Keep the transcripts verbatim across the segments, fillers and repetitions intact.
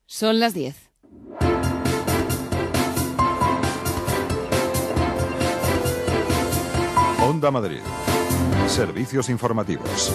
Son las diez. Onda Madrid. Servicios informativos.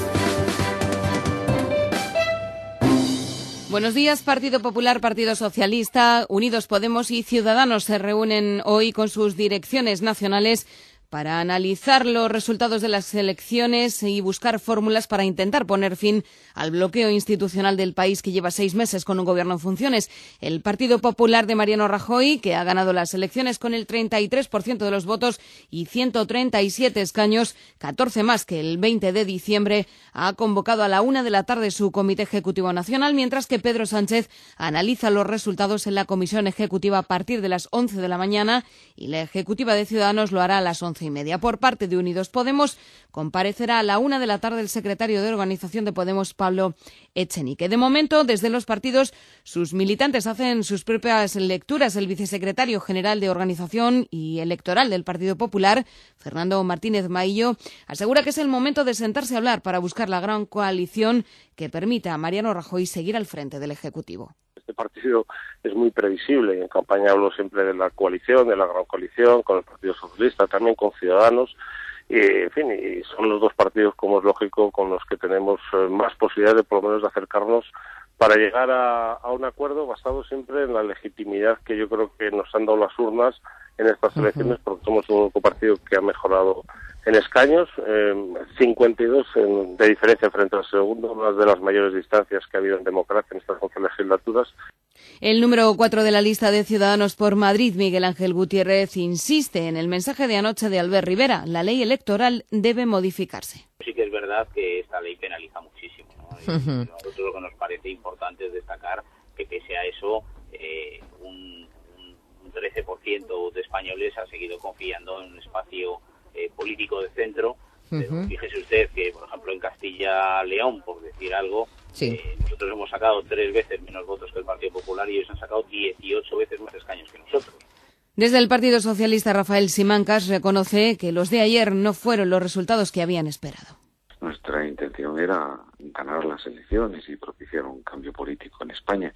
Buenos días. Partido Popular, Partido Socialista, Unidos Podemos y Ciudadanos se reúnen hoy con sus direcciones nacionales para analizar los resultados de las elecciones y buscar fórmulas para intentar poner fin al bloqueo institucional del país que lleva seis meses con un gobierno en funciones. El Partido Popular de Mariano Rajoy, que ha ganado las elecciones con el treinta y tres por ciento de los votos y ciento treinta y siete escaños, catorce más que el veinte de diciembre, ha convocado a la una de la tarde su Comité Ejecutivo Nacional, mientras que Pedro Sánchez analiza los resultados en la Comisión Ejecutiva a partir de las once de la mañana y la Ejecutiva de Ciudadanos lo hará a las once y media. Por parte de Unidos Podemos, comparecerá a la una de la tarde el secretario de Organización de Podemos, Pablo Echenique. De momento, desde los partidos, sus militantes hacen sus propias lecturas. El vicesecretario general de Organización y Electoral del Partido Popular, Fernando Martínez Maillo, asegura que es el momento de sentarse a hablar para buscar la gran coalición que permita a Mariano Rajoy seguir al frente del Ejecutivo. Este partido es muy previsible y en campaña hablo siempre de la coalición, de la gran coalición, con el Partido Socialista, también con Ciudadanos, y en fin, y son los dos partidos, como es lógico, con los que tenemos más posibilidades de por lo menos de acercarnos para llegar a, a un acuerdo basado siempre en la legitimidad que yo creo que nos han dado las urnas en estas elecciones, porque somos un único partido que ha mejorado en escaños, eh, cincuenta y dos en, de diferencia frente al segundo, una de las mayores distancias que ha habido en democracia en estas once legislaturas. El número cuatro de la lista de Ciudadanos por Madrid, Miguel Ángel Gutiérrez, insiste en el mensaje de anoche de Albert Rivera: la ley electoral debe modificarse. Sí que es verdad que esta ley penaliza muchísimo, ¿no? Y a nosotros lo que nos parece importante es destacar que pese a eso, eh, un, un trece por ciento de españoles ha seguido confiando en un espacio eh, político de centro. Uh-huh. Fíjese usted que, por ejemplo, en Castilla-León, por decir algo, sí. eh, nosotros hemos sacado tres veces menos votos que el Partido Popular y ellos han sacado dieciocho veces más escaños que nosotros. Desde el Partido Socialista, Rafael Simancas reconoce que los de ayer no fueron los resultados que habían esperado. Nuestra intención era ganar las elecciones y propiciar un cambio político en España.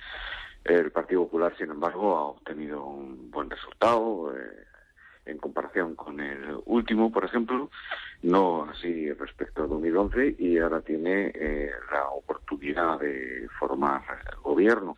El Partido Popular, sin embargo, ha obtenido un buen resultado eh, en comparación con el último, por ejemplo, no así respecto a dos mil once, y ahora tiene eh, la oportunidad de formar gobierno.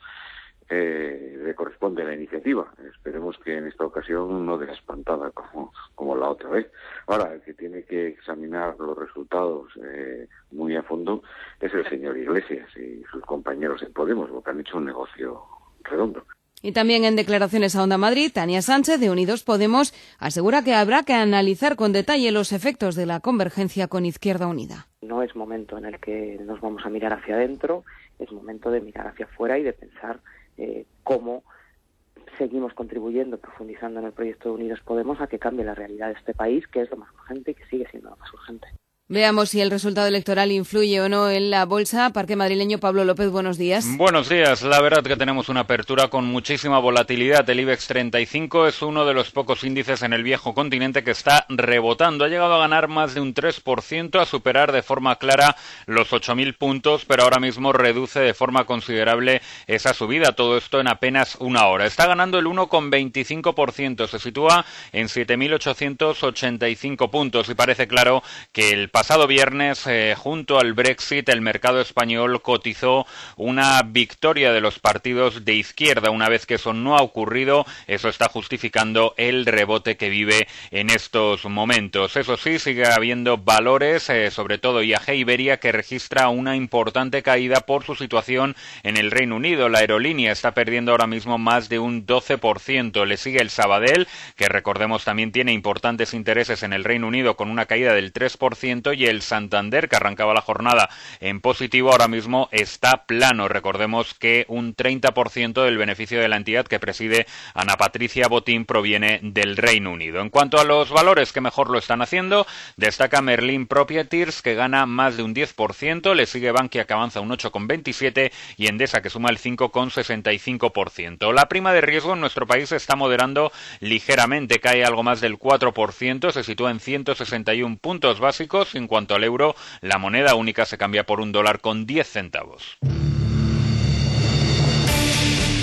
Eh, le corresponde la iniciativa. Esperemos que en esta ocasión no dé espantada como, como la otra vez. Ahora, el que tiene que examinar los resultados eh, muy a fondo es el señor Iglesias y sus compañeros en Podemos, porque han hecho un negocio redondo. Y también en declaraciones a Onda Madrid, Tania Sánchez, de Unidos Podemos, asegura que habrá que analizar con detalle los efectos de la convergencia con Izquierda Unida. No es momento en el que nos vamos a mirar hacia adentro, es momento de mirar hacia afuera y de pensar eh, cómo seguimos contribuyendo, profundizando en el proyecto de Unidos Podemos a que cambie la realidad de este país, que es lo más urgente y que sigue siendo lo más urgente. Veamos si el resultado electoral influye o no en la bolsa. Parque madrileño, Pablo López, buenos días. Buenos días. La verdad que tenemos una apertura con muchísima volatilidad. El IBEX treinta y cinco es uno de los pocos índices en el viejo continente que está rebotando. Ha llegado a ganar más de un tres por ciento, a superar de forma clara los ocho mil puntos, pero ahora mismo reduce de forma considerable esa subida. Todo esto en apenas una hora. Está ganando el uno coma veinticinco por ciento. Se sitúa en siete mil ochocientos ochenta y cinco puntos y parece claro que el pasado viernes, eh, junto al Brexit, el mercado español cotizó una victoria de los partidos de izquierda. Una vez que eso no ha ocurrido, eso está justificando el rebote que vive en estos momentos. Eso sí, sigue habiendo valores, eh, sobre todo I A G Iberia, que registra una importante caída por su situación en el Reino Unido. La aerolínea está perdiendo ahora mismo más de un doce por ciento. Le sigue el Sabadell, que recordemos también tiene importantes intereses en el Reino Unido, con una caída del tres por ciento, y el Santander, que arrancaba la jornada en positivo, ahora mismo está plano. Recordemos que un treinta por ciento del beneficio de la entidad que preside Ana Patricia Botín proviene del Reino Unido. En cuanto a los valores que mejor lo están haciendo, destaca Merlin Properties, que gana más de un diez por ciento, le sigue Bankia, que avanza un ocho coma veintisiete por ciento, y Endesa, que suma el cinco coma sesenta y cinco por ciento. La prima de riesgo en nuestro país se está moderando ligeramente, cae algo más del cuatro por ciento, se sitúa en ciento sesenta y uno puntos básicos. En cuanto al euro, la moneda única se cambia por un dólar con diez centavos.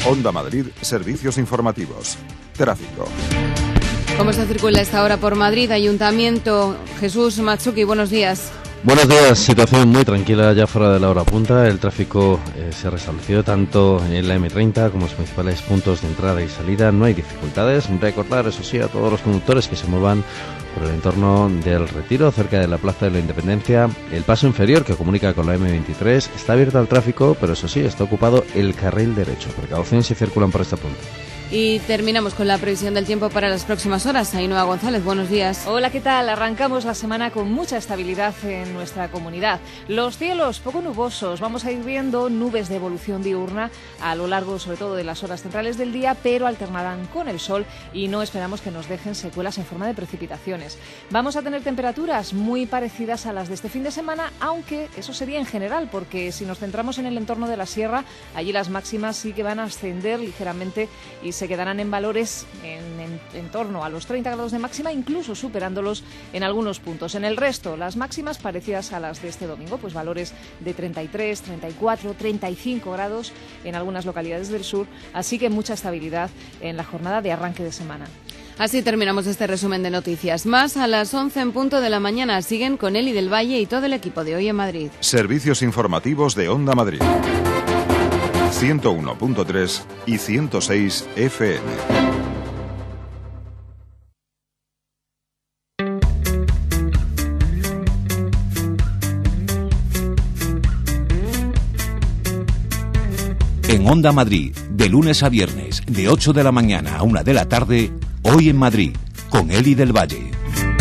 Onda Madrid, servicios informativos. Tráfico. ¿Cómo se circula esta hora por Madrid? Ayuntamiento. Jesús Matsuki, buenos días. Buenos días, situación muy tranquila ya fuera de la hora punta. El tráfico eh, se restableció tanto en la eme treinta como en los principales puntos de entrada y salida. No hay dificultades. Recordar, eso sí, a todos los conductores que se muevan por el entorno del Retiro, cerca de la Plaza de la Independencia. El paso inferior que comunica con la eme veintitrés está abierto al tráfico, pero eso sí, está ocupado el carril derecho. Precaución si circulan por esta punta. Y terminamos con la previsión del tiempo para las próximas horas. Ainhoa González, buenos días. Hola, ¿qué tal? Arrancamos la semana con mucha estabilidad en nuestra comunidad. Los cielos poco nubosos, vamos a ir viendo nubes de evolución diurna a lo largo, sobre todo, de las horas centrales del día, pero alternarán con el sol y no esperamos que nos dejen secuelas en forma de precipitaciones. Vamos a tener temperaturas muy parecidas a las de este fin de semana, aunque eso sería en general, porque si nos centramos en el entorno de la sierra, allí las máximas sí que van a ascender ligeramente y se quedarán en valores en, en, en torno a los treinta grados de máxima, incluso superándolos en algunos puntos. En el resto, las máximas parecidas a las de este domingo, pues valores de treinta y tres, treinta y cuatro, treinta y cinco grados en algunas localidades del sur, así que mucha estabilidad en la jornada de arranque de semana. Así terminamos este resumen de noticias. Más a las once en punto de la mañana. Siguen con Eli del Valle y todo el equipo de Hoy en Madrid. Servicios informativos de Onda Madrid. ciento uno punto tres y ciento seis efe eme. En Onda Madrid, de lunes a viernes, de ocho de la mañana a una de la tarde, Hoy en Madrid, con Eli del Valle.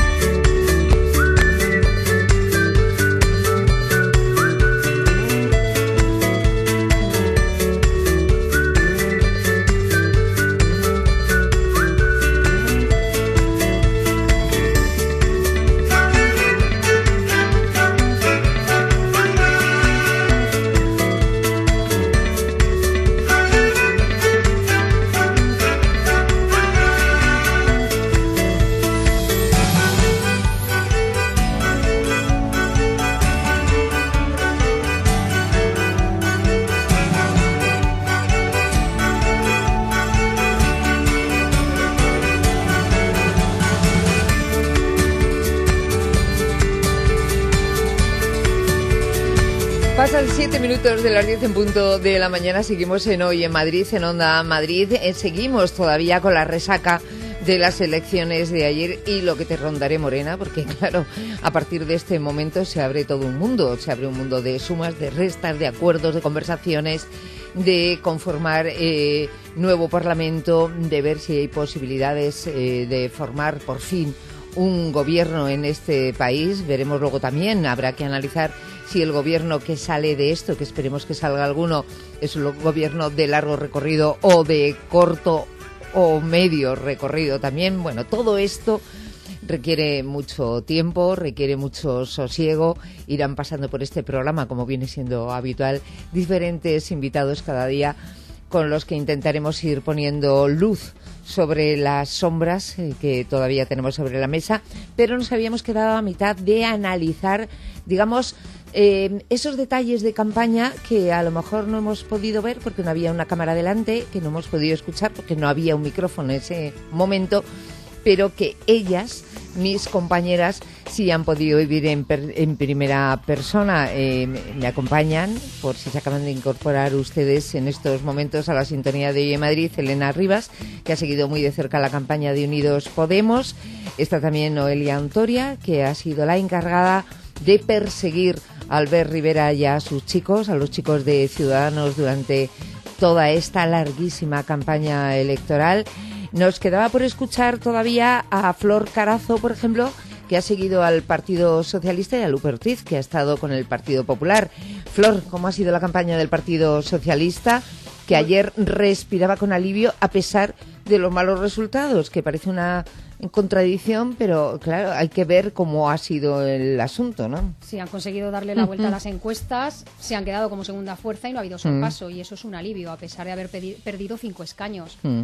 Pasan siete minutos de las diez en punto de la mañana. Seguimos en Hoy en Madrid, en Onda Madrid. Eh, seguimos todavía con la resaca de las elecciones de ayer y lo que te rondaré, Morena, porque claro, a partir de este momento se abre todo un mundo. Se abre un mundo de sumas, de restas, de acuerdos, de conversaciones, de conformar eh, nuevo Parlamento, de ver si hay posibilidades eh, de formar por fin un gobierno en este país. Veremos luego también, habrá que analizar si el gobierno que sale de esto, que esperemos que salga alguno, es un gobierno de largo recorrido o de corto o medio recorrido también. Bueno, todo esto requiere mucho tiempo, requiere mucho sosiego. Irán pasando por este programa, como viene siendo habitual, diferentes invitados cada día con los que intentaremos ir poniendo luz sobre las sombras eh, que todavía tenemos sobre la mesa, pero nos habíamos quedado a mitad de analizar, digamos, eh, esos detalles de campaña que a lo mejor no hemos podido ver porque no había una cámara delante, que no hemos podido escuchar porque no había un micrófono en ese momento, pero que ellas, mis compañeras, sí han podido vivir en, per, en primera persona. Eh, me acompañan, por si se acaban de incorporar ustedes en estos momentos a la sintonía de Hoy en Madrid, Elena Rivas, que ha seguido muy de cerca la campaña de Unidos Podemos. Está también Noelia Ontoria, que ha sido la encargada de perseguir a Albert Rivera y a sus chicos, a los chicos de Ciudadanos, durante toda esta larguísima campaña electoral. Nos quedaba por escuchar todavía a Flor Carazo, por ejemplo, que ha seguido al Partido Socialista, y a Lupe Ortiz, que ha estado con el Partido Popular. Flor, ¿cómo ha sido la campaña del Partido Socialista, que ayer respiraba con alivio a pesar de los malos resultados? Que parece una contradicción, pero claro, hay que ver cómo ha sido el asunto, ¿no? Sí, han conseguido darle la vuelta a las encuestas, se han quedado como segunda fuerza y no ha habido sorpaso, mm. y eso es un alivio, a pesar de haber pedi- perdido cinco escaños. Mm.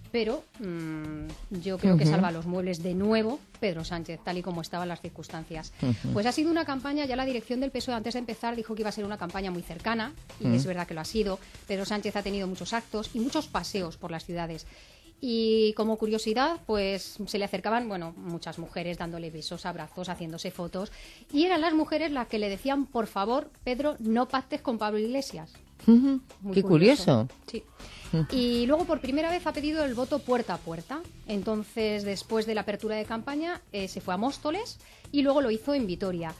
pero mmm, yo creo uh-huh. que salva los muebles de nuevo Pedro Sánchez, tal y como estaban las circunstancias. Uh-huh. Pues ha sido una campaña, ya la dirección del P S O E antes de empezar dijo que iba a ser una campaña muy cercana, y uh-huh. es verdad que lo ha sido. Pedro Sánchez ha tenido muchos actos y muchos paseos por las ciudades. Y como curiosidad, pues se le acercaban, bueno, muchas mujeres dándole besos, abrazos, haciéndose fotos, y eran las mujeres las que le decían, por favor, Pedro, no pactes con Pablo Iglesias. Uh-huh. Qué curioso. curioso. Sí. Y luego por primera vez ha pedido el voto puerta a puerta. Entonces, después de la apertura de campaña, eh, se fue a Móstoles y luego lo hizo en Vitoria.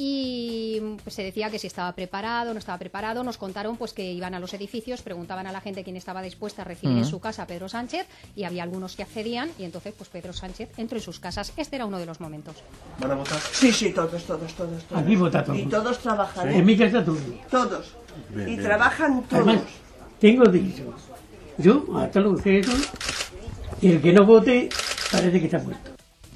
Y pues, se decía que si estaba preparado, no estaba preparado. Nos contaron pues que iban a los edificios, preguntaban a la gente quién estaba dispuesta a recibir uh-huh. en su casa a Pedro Sánchez, y había algunos que accedían, y entonces pues Pedro Sánchez entró en sus casas. Este era uno de los momentos. ¿Van a votar? Sí, sí, todos, todos, todos. todos. Aquí vota todos. Y todos trabajan. ¿Sí? En mi casa todos. Todos. Bien, y bien. trabajan todos. Además, tengo dicho, yo hasta lo que eso, y el que no vote parece que está muerto.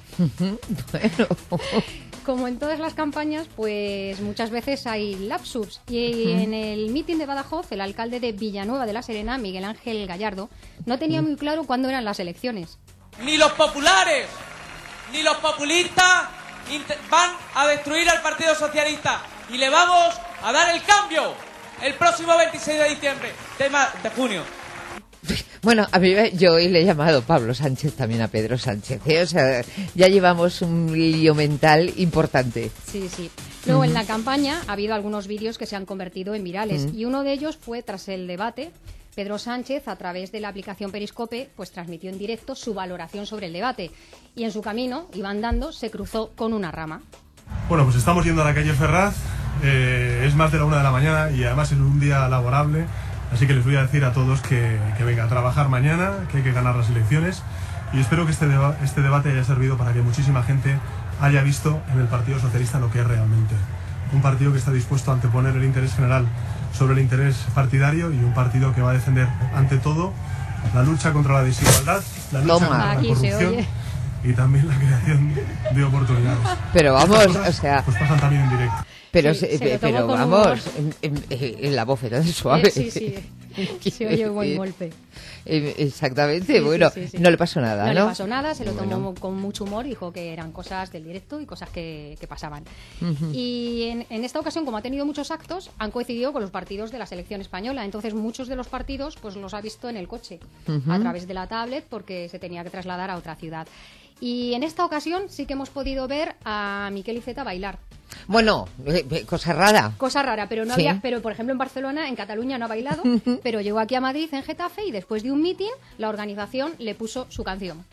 Bueno. Como en todas las campañas, pues muchas veces hay lapsus. Y uh-huh. en el mitin de Badajoz, el alcalde de Villanueva de la Serena, Miguel Ángel Gallardo, no tenía muy claro cuándo eran las elecciones. Ni los populares, ni los populistas van a destruir al Partido Socialista. Y le vamos a dar el cambio el próximo veintiséis de diciembre, de, ma- de junio. Bueno, a mí yo hoy le he llamado Pablo Sánchez también a Pedro Sánchez, ¿eh? O sea, ya llevamos un lío mental importante. Sí, sí. Luego uh-huh. en la campaña ha habido algunos vídeos que se han convertido en virales uh-huh. y uno de ellos fue tras el debate. Pedro Sánchez, a través de la aplicación Periscope, pues transmitió en directo su valoración sobre el debate, y en su camino, iba andando, se cruzó con una rama. Bueno, pues estamos yendo a la calle Ferraz, eh, es más de la una de la mañana y además es un día laborable. Así que les voy a decir a todos que, que vengan a trabajar mañana, que hay que ganar las elecciones, y espero que este, deba- este debate haya servido para que muchísima gente haya visto en el Partido Socialista lo que es realmente. Un partido que está dispuesto a anteponer el interés general sobre el interés partidario, y un partido que va a defender ante todo la lucha contra la desigualdad, la lucha Toma. contra Aquí la corrupción y también la creación de oportunidades. Pero vamos, cosas, o sea... pues pasan también en directo. Pero, sí, se, se pero vamos, en, en, en la bofetada suave. Eh, sí, sí, se oye un buen golpe. Exactamente, Sí, bueno, sí, sí, sí. no le pasó nada, ¿no? No le pasó nada, se lo tomó Bueno. con mucho humor, dijo que eran cosas del directo y cosas que, que pasaban. Ujú. Y en, en esta ocasión, como ha tenido muchos actos, han coincidido con los partidos de la selección española. Entonces, muchos de los partidos pues los ha visto en el coche, Ujú. a través de la tablet, porque se tenía que trasladar a otra ciudad. Y en esta ocasión sí que hemos podido ver a Miquel Iceta bailar. Bueno, eh, eh, cosa rara. Cosa rara, pero no Sí. había, pero por ejemplo en Barcelona, en Cataluña no ha bailado, pero llegó aquí a Madrid, en Getafe, y después de un mitin, la organización le puso su canción.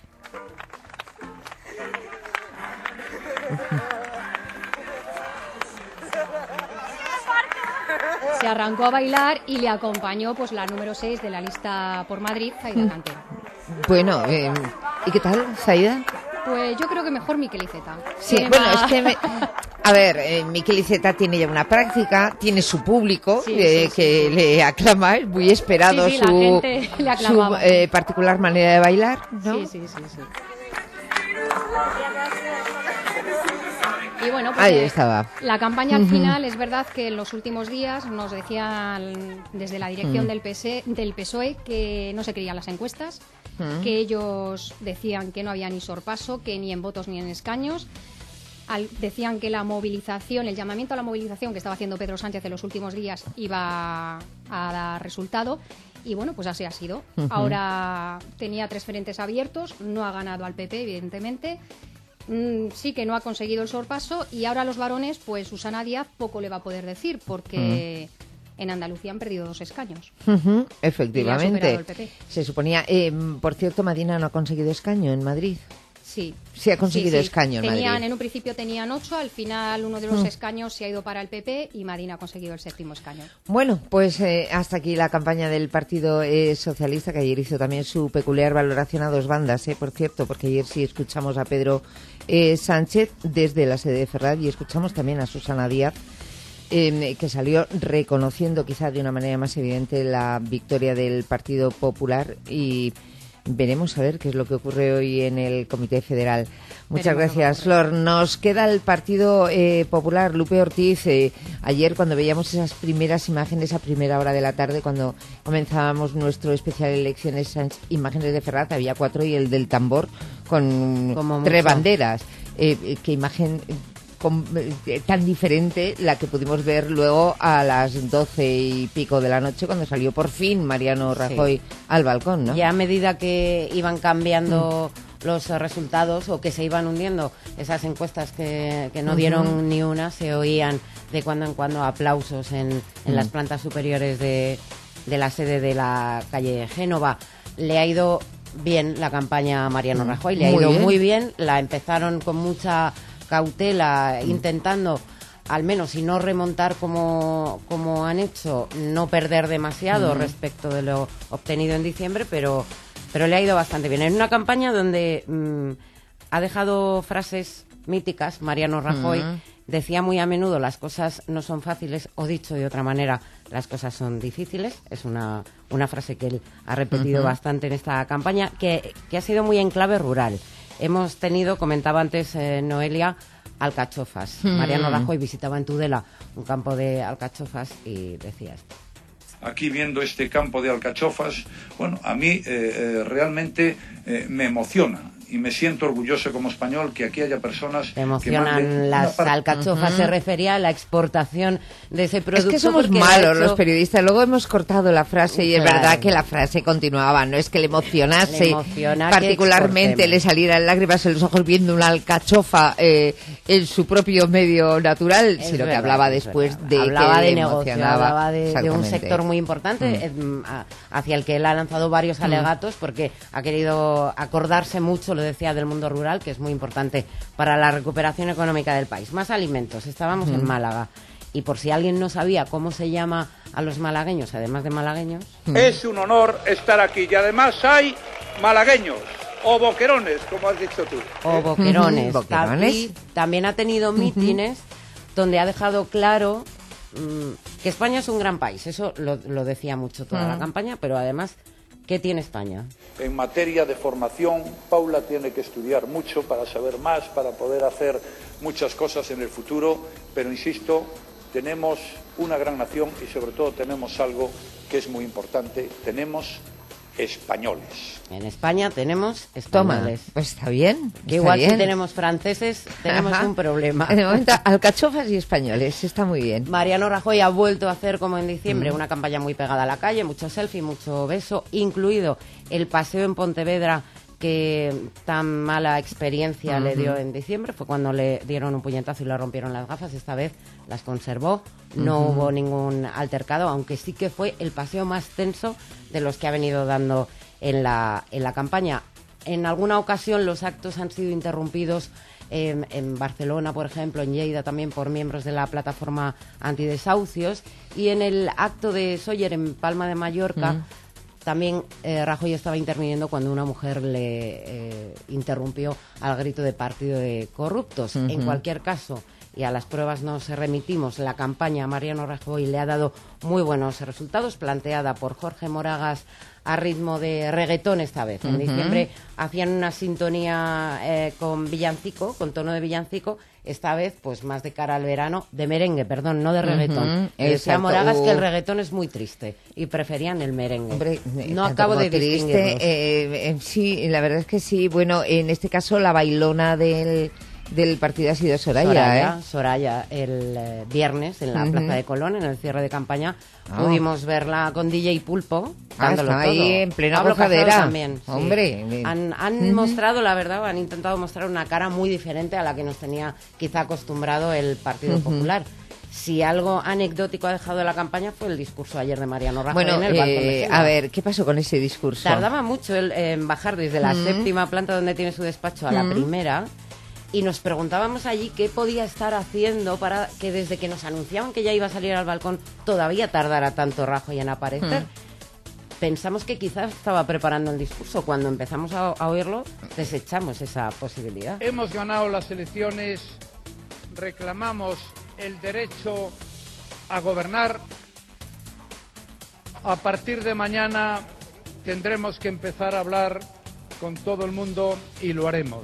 Se arrancó a bailar y le acompañó pues la número seis de la lista por Madrid, Zaida Cantero. Bueno, eh, ¿y qué tal, Zaida? Pues yo creo que mejor Miquel Iceta. Sí, Tiene bueno, más- es que... me- a ver, eh, Miquel Iceta tiene ya una práctica, tiene su público Sí, eh, sí, sí, que sí. le aclama, es muy esperado Sí, sí, la su, gente le su aclamaba. eh, particular manera de bailar, ¿no? Sí, sí, sí, sí. Y bueno, pues Ahí eh, estaba. la campaña al Ujú. final, es verdad que en los últimos días nos decían desde la dirección Mm. del P S E, del P S O E que no se creían las encuestas, Mm. que ellos decían que no había ni sorpaso, que ni en votos ni en escaños. Al- decían que la movilización, el llamamiento a la movilización que estaba haciendo Pedro Sánchez en los últimos días iba a dar resultado. Y bueno, pues así ha sido. Ujú. Ahora tenía tres frentes abiertos, no ha ganado al P P, evidentemente. Mm, sí que no ha conseguido el sorpaso, y ahora los varones, pues Susana Díaz poco le va a poder decir, porque en Andalucía han perdido dos escaños. Ujú, Y ha efectivamente. superado el P P. Se suponía... eh, por cierto, Madina no ha conseguido escaño en Madrid. Sí. Sí ha conseguido Sí, sí. escaño en Tenían, Madrid. en un principio tenían ocho, al final uno de los Mm. escaños se ha ido para el P P y Madina ha conseguido el séptimo escaño. Bueno, pues eh, hasta aquí la campaña del Partido eh, Socialista, que ayer hizo también su peculiar valoración a dos bandas, eh, por cierto, porque ayer sí escuchamos a Pedro eh, Sánchez desde la sede de Ferraz, y escuchamos también a Susana Díaz, eh, que salió reconociendo quizá de una manera más evidente la victoria del Partido Popular, y veremos a ver qué es lo que ocurre hoy en el Comité Federal. Muchas Veremos gracias, Flor. Nos queda el Partido eh, Popular. Lupe Ortiz, eh, ayer cuando veíamos esas primeras imágenes a primera hora de la tarde, cuando comenzábamos nuestro especial elecciones, esas imágenes de Ferraz, había cuatro y el del tambor con Como tres mucho. banderas. Eh, eh, qué imagen con, eh, tan diferente la que pudimos ver luego a las doce y pico de la noche cuando salió por fin Mariano Rajoy Sí. al balcón, ¿no? Ya a medida que iban cambiando mm. los resultados o que se iban hundiendo esas encuestas que, que no dieron uh-huh. ni una, se oían de cuando en cuando aplausos en, en mm. las plantas superiores de, de la sede de la calle Génova. Le ha ido bien la campaña a Mariano Rajoy, le ha muy ido bien. muy bien, la empezaron con mucha cautela, mm. intentando, al menos si no remontar como, como han hecho, no perder demasiado mm. respecto de lo obtenido en diciembre, pero, pero le ha ido bastante bien. En una campaña donde mm, ha dejado frases míticas, Mariano Rajoy mm. decía muy a menudo las cosas no son fáciles, o dicho de otra manera, las cosas son difíciles. Es una, una frase que él ha repetido uh-huh. bastante en esta campaña, que, que ha sido muy en clave rural. Hemos tenido, comentaba antes eh, Noelia, alcachofas. Mm. Mariano Rajoy visitaba en Tudela un campo de alcachofas y decía esto. Aquí viendo este campo de alcachofas, bueno, a mí eh, eh, realmente eh, me emociona y me siento orgulloso como español que aquí haya personas Te emocionan que manden las par- alcachofas, uh-huh. se refería a la exportación de ese producto. Es que somos malos hecho... los periodistas, luego hemos cortado la frase y claro. es verdad que la frase continuaba, no es que le emocionase, le emociona particularmente le salieran lágrimas en los ojos viendo una alcachofa eh, en su propio medio natural, es sino verdad, que hablaba después verdad. de hablaba que de le negocio, emocionaba. hablaba de, de un sector muy importante mm. eh, hacia el que él ha lanzado varios mm. alegatos porque ha querido acordarse mucho, lo decía, del mundo rural, que es muy importante para la recuperación económica del país. Más alimentos. Estábamos mm. en Málaga y por si alguien no sabía cómo se llama a los malagueños, además de malagueños. Mm. Es un honor estar aquí y además hay malagueños o boquerones, como has dicho tú. O boquerones. Uh-huh. ¿Boquerones? Y también ha tenido mítines uh-huh. donde ha dejado claro mmm, que España es un gran país. Eso lo, lo decía mucho toda uh-huh. la campaña, pero además, ¿qué tiene España? En materia de formación, Paula tiene que estudiar mucho para saber más, para poder hacer muchas cosas en el futuro, pero insisto, tenemos una gran nación y sobre todo tenemos algo que es muy importante, tenemos españoles. En España tenemos españoles. Toma, pues está bien. Que está igual bien. si tenemos franceses, tenemos Ajá. un problema. En el momento, alcachofas y españoles, está muy bien. Mariano Rajoy ha vuelto a hacer, como en diciembre, mm. una campaña muy pegada a la calle, mucho selfie, mucho beso, incluido el paseo en Pontevedra, que tan mala experiencia uh-huh. le dio en diciembre. Fue cuando le dieron un puñetazo y le rompieron las gafas. Esta vez las conservó, no uh-huh. hubo ningún altercado, aunque sí que fue el paseo más tenso de los que ha venido dando en la, en la campaña. En alguna ocasión los actos han sido interrumpidos eh, en Barcelona, por ejemplo, en Lleida también, por miembros de la plataforma antidesahucios, y en el acto de Sóller en Palma de Mallorca uh-huh. también eh, Rajoy estaba interviniendo cuando una mujer le eh, interrumpió al grito de partido de corruptos. Uh-huh. En cualquier caso, y a las pruebas nos remitimos, la campaña a Mariano Rajoy le ha dado muy buenos resultados, planteada por Jorge Moragas a ritmo de reggaetón esta vez. En uh-huh. diciembre hacían una sintonía eh, con villancico, con tono de villancico. Esta vez, pues más de cara al verano, de merengue, perdón, no de reggaetón. Uh-huh. Decía Moragas uh. que el reggaetón es muy triste y preferían el merengue. Hombre, no acabo de triste. Eh, eh, sí, la verdad es que sí. Bueno, en este caso la bailona del del partido ha sido Soraya. Soraya, ¿eh? Soraya el eh, viernes en la uh-huh. Plaza de Colón, en el cierre de campaña, oh. pudimos verla con D J Pulpo, ah, dándolo todo. Ahí en plena Pablo gozadera. También. Sí. Hombre. Han, han uh-huh. mostrado, la verdad, han intentado mostrar una cara muy diferente a la que nos tenía quizá acostumbrado el Partido uh-huh. Popular. Si algo anecdótico ha dejado de la campaña fue el discurso ayer de Mariano Rajoy bueno, en el balcón de eh, a ver, ¿qué pasó con ese discurso? Tardaba mucho el, en bajar desde la uh-huh. séptima planta donde tiene su despacho a la uh-huh. primera. Y nos preguntábamos allí qué podía estar haciendo para que desde que nos anunciaban que ya iba a salir al balcón todavía tardara tanto Rajoy en aparecer. Mm. Pensamos que quizás estaba preparando el discurso. Cuando empezamos a, a oírlo, desechamos esa posibilidad. Hemos ganado las elecciones, reclamamos el derecho a gobernar. A partir de mañana tendremos que empezar a hablar con todo el mundo y lo haremos.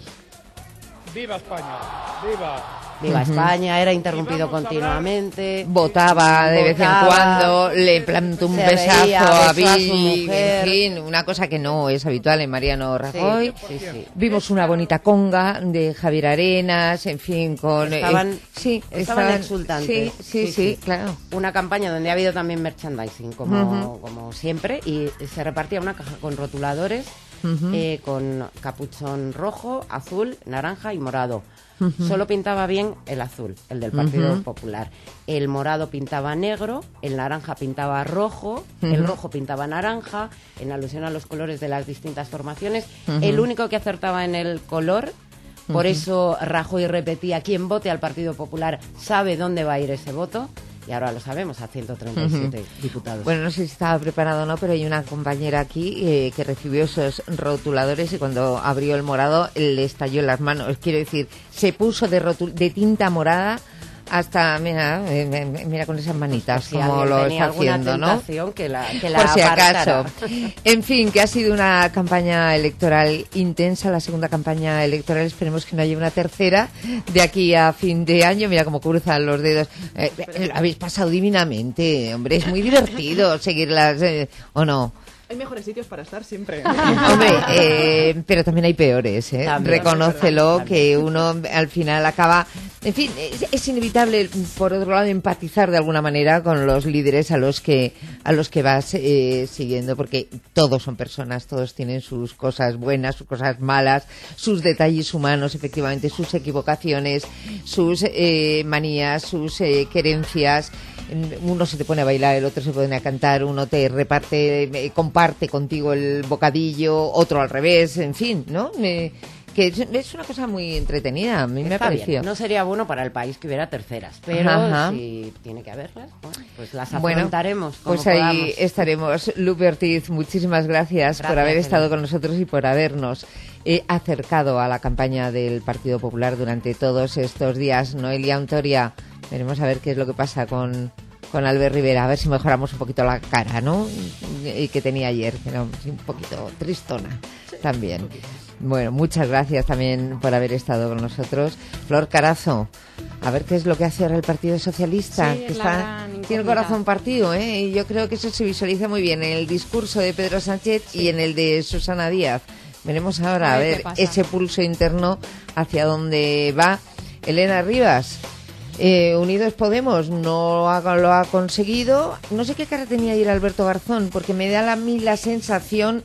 ¡Viva España! ¡Viva! Viva España, era interrumpido continuamente. Votaba de vez en cuando, le plantó un besazo veía, a Billy, en fin, una cosa que no es habitual en Mariano Rajoy. Sí, sí, sí. Vimos una bonita conga de Javier Arenas, en fin, con... Estaban, eh, sí, estaban, estaban exultantes. Sí, sí, sí, sí, claro. Una campaña donde ha habido también merchandising, como, Uh-huh. como siempre, y se repartía una caja con rotuladores, uh-huh. eh, con capuchón rojo, azul, naranja y morado. Uh-huh. Solo pintaba bien el azul, el del Partido uh-huh. Popular. El morado pintaba negro, el naranja pintaba rojo, uh-huh. el rojo pintaba naranja, en alusión a los colores de las distintas formaciones. Uh-huh. El único que acertaba en el color, por uh-huh. eso Rajoy repetía, quien vote al Partido Popular sabe dónde va a ir ese voto. Y ahora lo sabemos, a ciento treinta y siete uh-huh. diputados. Bueno, no sé si estaba preparado o no, pero hay una compañera aquí eh, que recibió esos rotuladores y cuando abrió el morado le estalló en las manos. Quiero decir, se puso de, rotul- de tinta morada hasta, mira, eh, mira con esas manitas, pues como lo está haciendo, ¿no? Que la, que la Por si apartara. acaso. En fin, que ha sido una campaña electoral intensa, la segunda campaña electoral. Esperemos que no haya una tercera de aquí a fin de año. Mira cómo cruzan los dedos. Eh, lo habéis pasado divinamente, hombre. Es muy divertido seguirlas, eh, ¿o no? Hay mejores sitios para estar siempre. Hombre, eh, pero también hay peores, ¿eh? También. Reconócelo, que uno al final acaba... En fin, es, es inevitable, por otro lado, empatizar de alguna manera con los líderes a los que a los que vas eh, siguiendo, porque todos son personas, todos tienen sus cosas buenas, sus cosas malas, sus detalles humanos, efectivamente, sus equivocaciones, sus eh, manías, sus eh, querencias. Uno se te pone a bailar, el otro se pone a cantar, uno te reparte, eh, comparte contigo el bocadillo, otro al revés, en fin, ¿no? Eh, que es, es una cosa muy entretenida, a mí me ha Está parecido. bien. No sería bueno para el país que hubiera terceras, pero Ajá. si tiene que haberlas, bueno, pues las Bueno, afrontaremos como pues ahí podamos. estaremos. Lupe Ortiz, muchísimas gracias, Gracias, por haber estado Elena. con nosotros y por habernos eh, acercado a la campaña del Partido Popular durante todos estos días. Noelia Untoria, veremos a ver qué es lo que pasa con... con Albert Rivera, a ver si mejoramos un poquito la cara, ¿no? Y que tenía ayer, que era un poquito tristona también. Bueno, muchas gracias también por haber estado con nosotros. Flor Carazo, a ver qué es lo que hace ahora el Partido Socialista, Sí, que es la está gran tiene el incógnita. corazón partido, ¿eh? Y yo creo que eso se visualiza muy bien en el discurso de Pedro Sánchez Sí. y en el de Susana Díaz. Veremos ahora A a ver ver qué pasa. ese pulso interno hacia dónde va. Elena Rivas. Eh, Unidos Podemos no ha, lo ha conseguido. No sé qué cara tenía ayer Alberto Garzón, porque me da a mí la sensación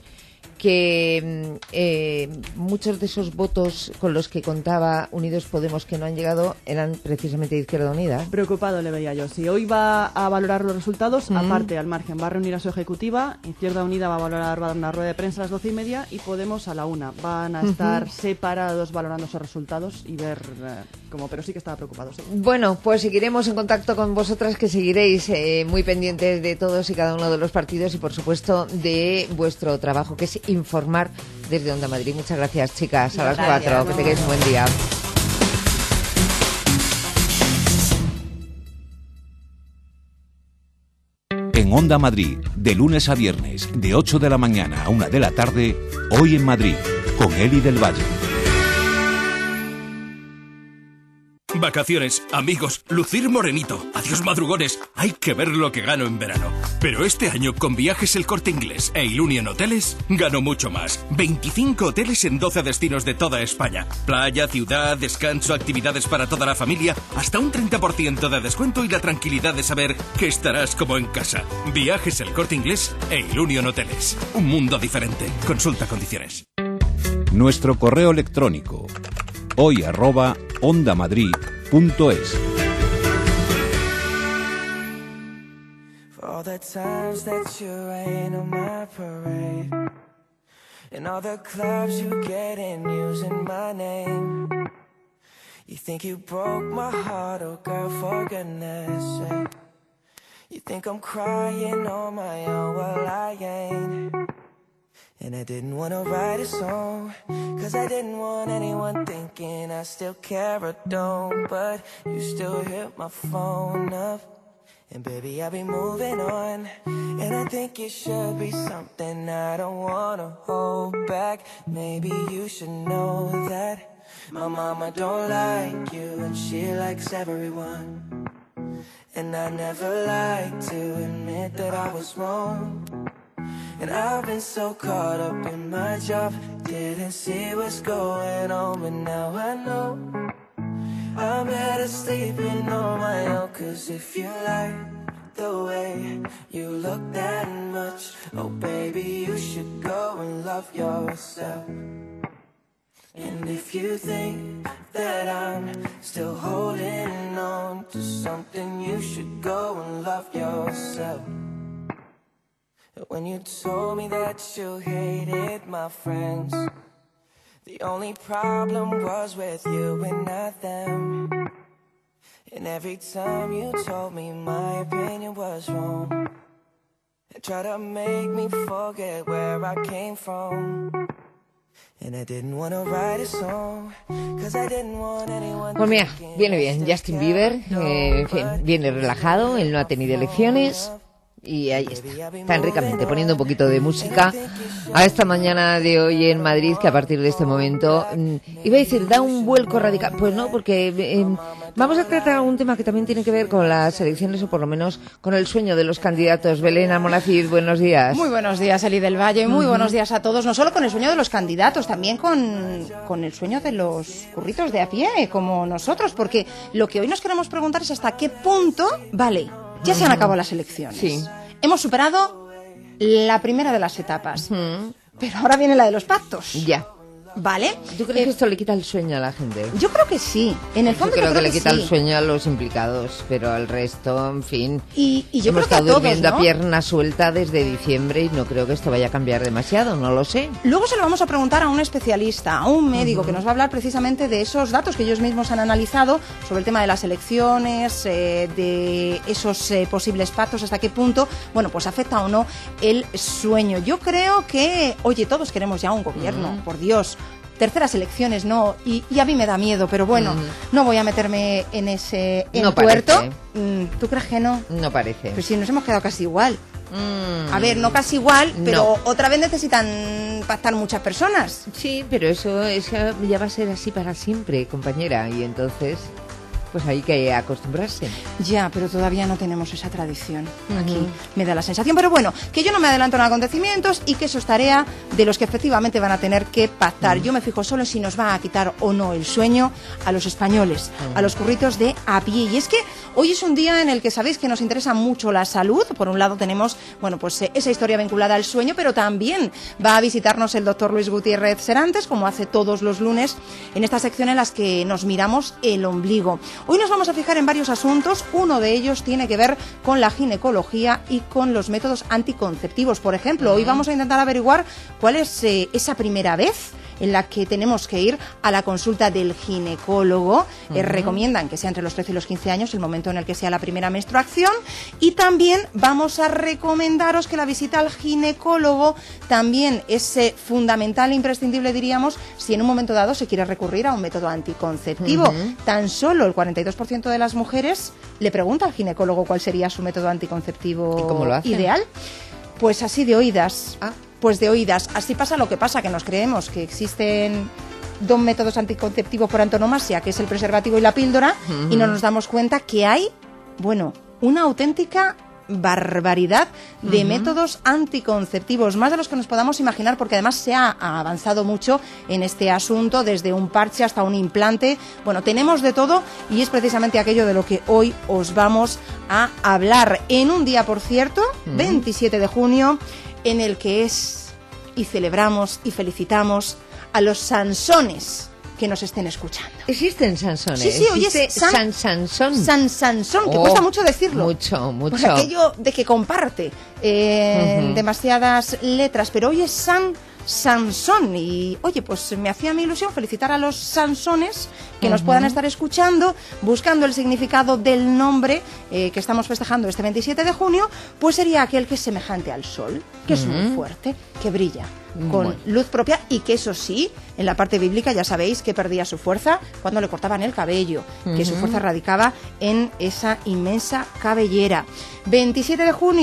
que eh, muchos de esos votos con los que contaba Unidos Podemos que no han llegado eran precisamente de Izquierda Unida. Preocupado le veía yo. Si hoy va a valorar los resultados, Mm. aparte, al margen, va a reunir a su ejecutiva, Izquierda Unida va a valorar, va a dar una rueda de prensa a las doce y media y Podemos a la una. Van a Ujú. estar separados valorando sus resultados y ver eh, cómo, pero sí que estaba preocupado, sí. Bueno, pues seguiremos en contacto con vosotras, que seguiréis eh, muy pendientes de todos y cada uno de los partidos y, por supuesto, de vuestro trabajo, que es informar desde Onda Madrid. Muchas gracias, chicas. A las Gracias, cuatro. Que no. tengáis un buen día. En Onda Madrid, de lunes a viernes, de ocho de la mañana a una de la tarde, Hoy en Madrid, con Eli del Valle. Vacaciones, amigos, lucir morenito, adiós madrugones, hay que ver lo que gano en verano. Pero este año con Viajes El Corte Inglés e Ilunion Hoteles gano mucho más. veinticinco hoteles en doce destinos de toda España. Playa, ciudad, descanso, actividades para toda la familia, hasta un treinta por ciento de descuento y la tranquilidad de saber que estarás como en casa. Viajes El Corte Inglés e Ilunion Hoteles. Un mundo diferente. Consulta condiciones. Nuestro correo electrónico, hoy arroba ondamadrid.es. For all the times that you rain on my parade, and all the clubs you get in using my name. You think you broke my heart, oh girl, for goodness sake. You think I'm crying on my own, well I ain't. And I didn't want to write a song, cause I didn't want anyone thinking I still care or don't. But you still hit my phone up, and baby I'll be moving on. And I think it should be something I don't want to hold back. Maybe you should know that my mama don't like you and she likes everyone. And I never like to admit that I was wrong. And I've been so caught up in my job, didn't see what's going on, but now I know I'm better sleeping on my own. Cause if you like the way you look that much, oh baby, you should go and love yourself. And if you think that I'm still holding on to something, you should go and love yourself. When you told me that you hated my friends, the only problem was with you and not them. And every time you told me my opinion was wrong, and tried to make me forget where I came from. And I didn't want to write a song, 'cause I didn't want anyone. Pues mira, viene bien, Justin Bieber, eh, en fin, viene relajado, él no ha tenido elecciones. Y ahí está, tan ricamente, poniendo un poquito de música a esta mañana de hoy en Madrid, que a partir de este momento, mmm, iba a decir, da un vuelco radical. Pues no, porque eh, vamos a tratar un tema que también tiene que ver con las elecciones, o por lo menos con el sueño de los candidatos. Belén Almonacid, buenos días. Muy buenos días, Eli del Valle, muy uh-huh. buenos días a todos. No solo con el sueño de los candidatos, también con, con el sueño de los curritos de a pie, como nosotros, porque lo que hoy nos queremos preguntar es hasta qué punto, vale, ya se han acabado las elecciones. Sí. Hemos superado la primera de las etapas, uh-huh. pero ahora viene la de los pactos. Ya. ¿Vale? ¿Tú crees eh, que esto le quita el sueño a la gente? Yo creo que sí. En el fondo yo creo, yo creo que, que le quita sí. el sueño a los implicados, pero al resto, en fin. Y, y yo hemos creo que estado a todos, durmiendo ¿no? a pierna suelta desde diciembre y no creo que esto vaya a cambiar demasiado, no lo sé. Luego se lo vamos a preguntar a un especialista, a un médico, uh-huh. que nos va a hablar precisamente de esos datos que ellos mismos han analizado sobre el tema de las elecciones, eh, de esos eh, posibles pactos, hasta qué punto, bueno, pues afecta o no el sueño. Yo creo que, oye, todos queremos ya un gobierno, uh-huh. por Dios. Terceras elecciones, no, y, y a mí me da miedo, pero bueno, mm. no voy a meterme en ese entuerto. No ¿Tú crees que no? No parece. Pues sí, nos hemos quedado casi igual. Mm. A ver, no casi igual, pero no. otra vez necesitan pactar muchas personas. Sí, pero eso, eso ya va a ser así para siempre, compañera, y entonces pues hay que acostumbrarse. Ya, pero todavía no tenemos esa tradición. Aquí uh-huh. me da la sensación. Pero bueno, que yo no me adelanto en acontecimientos y que eso es tarea de los que efectivamente van a tener que pactar. Uh-huh. Yo me fijo solo en si nos va a quitar o no el sueño a los españoles, uh-huh. a los curritos de a pie. Y es que hoy es un día en el que sabéis que nos interesa mucho la salud. Por un lado tenemos, bueno, pues esa historia vinculada al sueño, pero también va a visitarnos el doctor Luis Gutiérrez Serantes, como hace todos los lunes, en esta sección en las que nos miramos el ombligo. Hoy nos vamos a fijar en varios asuntos. Uno de ellos tiene que ver con la ginecología y con los métodos anticonceptivos. Por ejemplo, hoy vamos a intentar averiguar cuál es eh, esa primera vez en la que tenemos que ir a la consulta del ginecólogo. Uh-huh. Eh, recomiendan que sea entre los trece y los quince años, el momento en el que sea la primera menstruación. Y también vamos a recomendaros que la visita al ginecólogo también es eh, fundamental e imprescindible, diríamos, si en un momento dado se quiere recurrir a un método anticonceptivo. Uh-huh. Tan solo el cuarenta y dos por ciento de las mujeres le pregunta al ginecólogo cuál sería su método anticonceptivo ¿Y cómo lo hacen? Ideal. Pues así de oídas. Ah. Pues de oídas. Así pasa lo que pasa, que nos creemos que existen dos métodos anticonceptivos por antonomasia, que es el preservativo y la píldora, uh-huh. y no nos damos cuenta que hay, bueno, una auténtica barbaridad de uh-huh. métodos anticonceptivos, más de los que nos podamos imaginar, porque además se ha avanzado mucho en este asunto, desde un parche hasta un implante. Bueno, tenemos de todo y es precisamente aquello de lo que hoy os vamos a hablar en un día, por cierto, uh-huh. veintisiete de junio, en el que es y celebramos y felicitamos a los Sansones que nos estén escuchando. ¿Existen Sansones? Sí, sí, oye, San, San Sansón. San Sansón, que oh, cuesta mucho decirlo. Mucho, mucho. Por aquello de que comparte eh, uh-huh. demasiadas letras, pero hoy es San Sansón y, oye, pues me hacía mi ilusión felicitar a los Sansones que uh-huh. nos puedan estar escuchando, buscando el significado del nombre eh, que estamos festejando este veintisiete de junio, pues sería aquel que es semejante al sol, que uh-huh. es muy fuerte, que brilla con bueno. luz propia y que, eso sí, en la parte bíblica ya sabéis que perdía su fuerza cuando le cortaban el cabello, uh-huh. que su fuerza radicaba en esa inmensa cabellera. veintisiete de junio,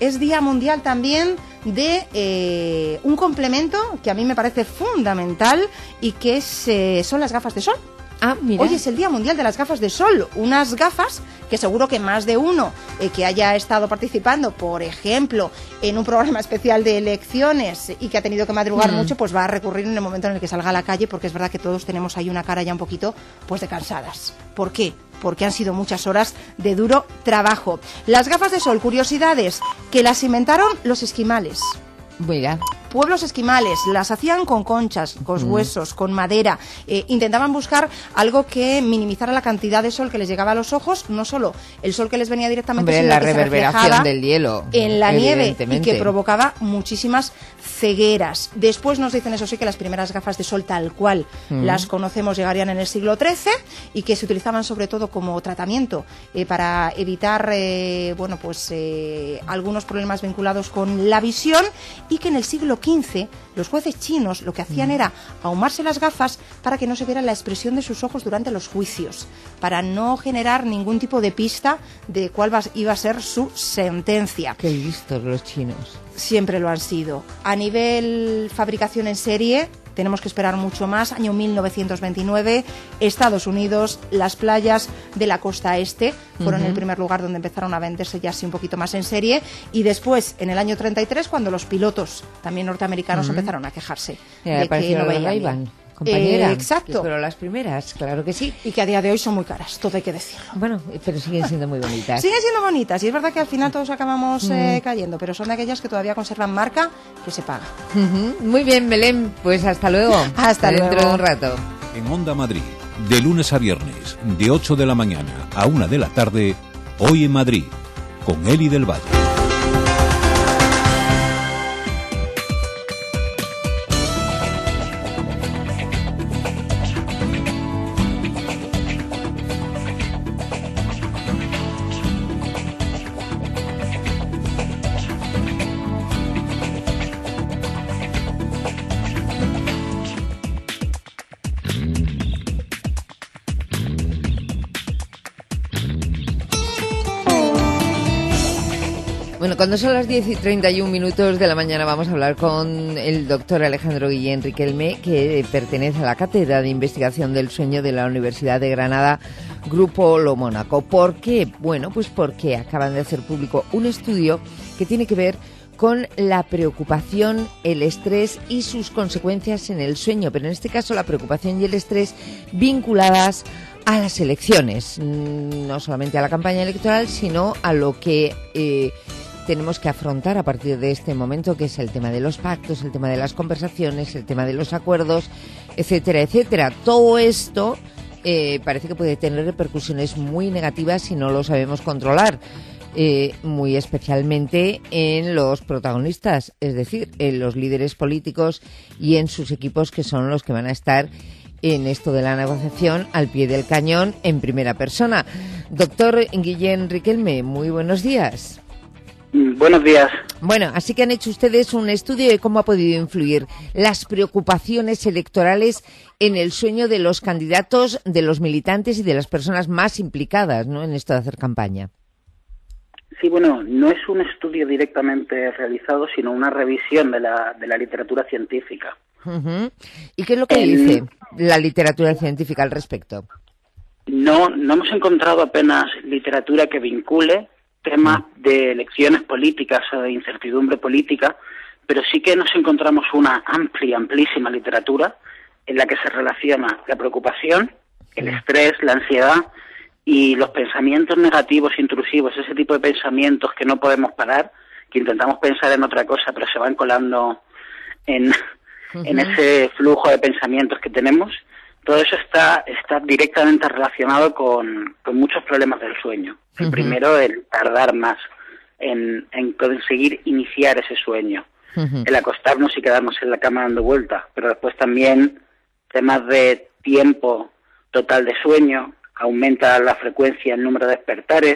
es Día Mundial también de eh, un complemento que a mí me parece fundamental y que es, eh, son las gafas de sol. Ah, mira. Hoy es el Día Mundial de las Gafas de Sol, unas gafas que seguro que más de uno eh, que haya estado participando, por ejemplo, en un programa especial de elecciones y que ha tenido que madrugar mm. mucho, pues va a recurrir en el momento en el que salga a la calle, porque es verdad que todos tenemos ahí una cara ya un poquito pues de cansadas. ¿Por qué? Porque han sido muchas horas de duro trabajo. Las gafas de sol, curiosidades, que las inventaron los esquimales. Mira. Pueblos esquimales, las hacían con conchas, con mm. huesos, con madera. Eh, intentaban buscar algo que minimizara la cantidad de sol que les llegaba a los ojos, no solo el sol que les venía directamente, Hombre, sino la que reverberación se reflejaba del hielo en la nieve y que provocaba muchísimas cegueras. Después nos dicen, eso sí, que las primeras gafas de sol tal cual mm. las conocemos llegarían en el siglo trece y que se utilizaban sobre todo como tratamiento eh, para evitar eh, bueno, pues, eh, algunos problemas vinculados con la visión, y que en el siglo quince los jueces chinos lo que hacían mm. era ahumarse las gafas para que no se viera la expresión de sus ojos durante los juicios, para no generar ningún tipo de pista de cuál va, iba a ser su sentencia. Qué listos los chinos. Siempre lo han sido. A nivel fabricación en serie, tenemos que esperar mucho más. Año mil novecientos veintinueve, Estados Unidos, las playas de la costa este fueron uh-huh. el primer lugar donde empezaron a venderse ya así un poquito más en serie, y después, en el año treinta y tres, cuando los pilotos, también norteamericanos, uh-huh. empezaron a quejarse ya, de que no veían bien. Compañera, eh, exacto. Que fueron las primeras, claro que sí. Y que a día de hoy son muy caras, todo hay que decirlo. Bueno, pero siguen siendo muy bonitas. Siguen siendo bonitas, y es verdad que al final todos acabamos mm. eh, cayendo, pero son de aquellas que todavía conservan marca, que se paga. Uh-huh. Muy bien, Belén, pues hasta luego. Hasta Dentro luego. de un rato. En Onda Madrid, de lunes a viernes, de ocho de la mañana a una de la tarde, Hoy en Madrid, con Eli del Valle. Bueno, cuando son las diez y treinta y un minutos de la mañana vamos a hablar con el doctor Alejandro Guillén Riquelme, que pertenece a la Cátedra de Investigación del Sueño de la Universidad de Granada, Grupo Lo Mónaco. ¿Por qué? Bueno, pues porque acaban de hacer público un estudio que tiene que ver con la preocupación, el estrés y sus consecuencias en el sueño, pero en este caso la preocupación y el estrés vinculadas a las elecciones, no solamente a la campaña electoral, sino a lo que eh, tenemos que afrontar a partir de este momento, que es el tema de los pactos, el tema de las conversaciones, el tema de los acuerdos, etcétera, etcétera. Todo esto eh, parece que puede tener repercusiones muy negativas si no lo sabemos controlar. Eh, muy especialmente en los protagonistas, es decir, en los líderes políticos y en sus equipos, que son los que van a estar en esto de la negociación al pie del cañón en primera persona. Doctor Guillén Riquelme, muy buenos días. Buenos días. Bueno, así que han hecho ustedes un estudio de cómo ha podido influir las preocupaciones electorales en el sueño de los candidatos, de los militantes y de las personas más implicadas, ¿no?, en esto de hacer campaña. Sí, bueno, no es un estudio directamente realizado, sino una revisión de la, de la literatura científica. Uh-huh. ¿Y qué es lo que en... dice la literatura científica al respecto? No, no hemos encontrado apenas literatura que vincule temas de elecciones políticas o de incertidumbre política, pero sí que nos encontramos una amplia, amplísima literatura en la que se relaciona la preocupación, el estrés, la ansiedad y los pensamientos negativos, intrusivos, ese tipo de pensamientos que no podemos parar, que intentamos pensar en otra cosa, pero se van colando en, uh-huh. en ese flujo de pensamientos que tenemos. Todo eso está, está directamente relacionado con, con muchos problemas del sueño. El uh-huh. primero, el tardar más en, en conseguir iniciar ese sueño. Uh-huh. El acostarnos y quedarnos en la cama dando vueltas. Pero después también temas de tiempo total de sueño, aumenta la frecuencia, el número de despertares.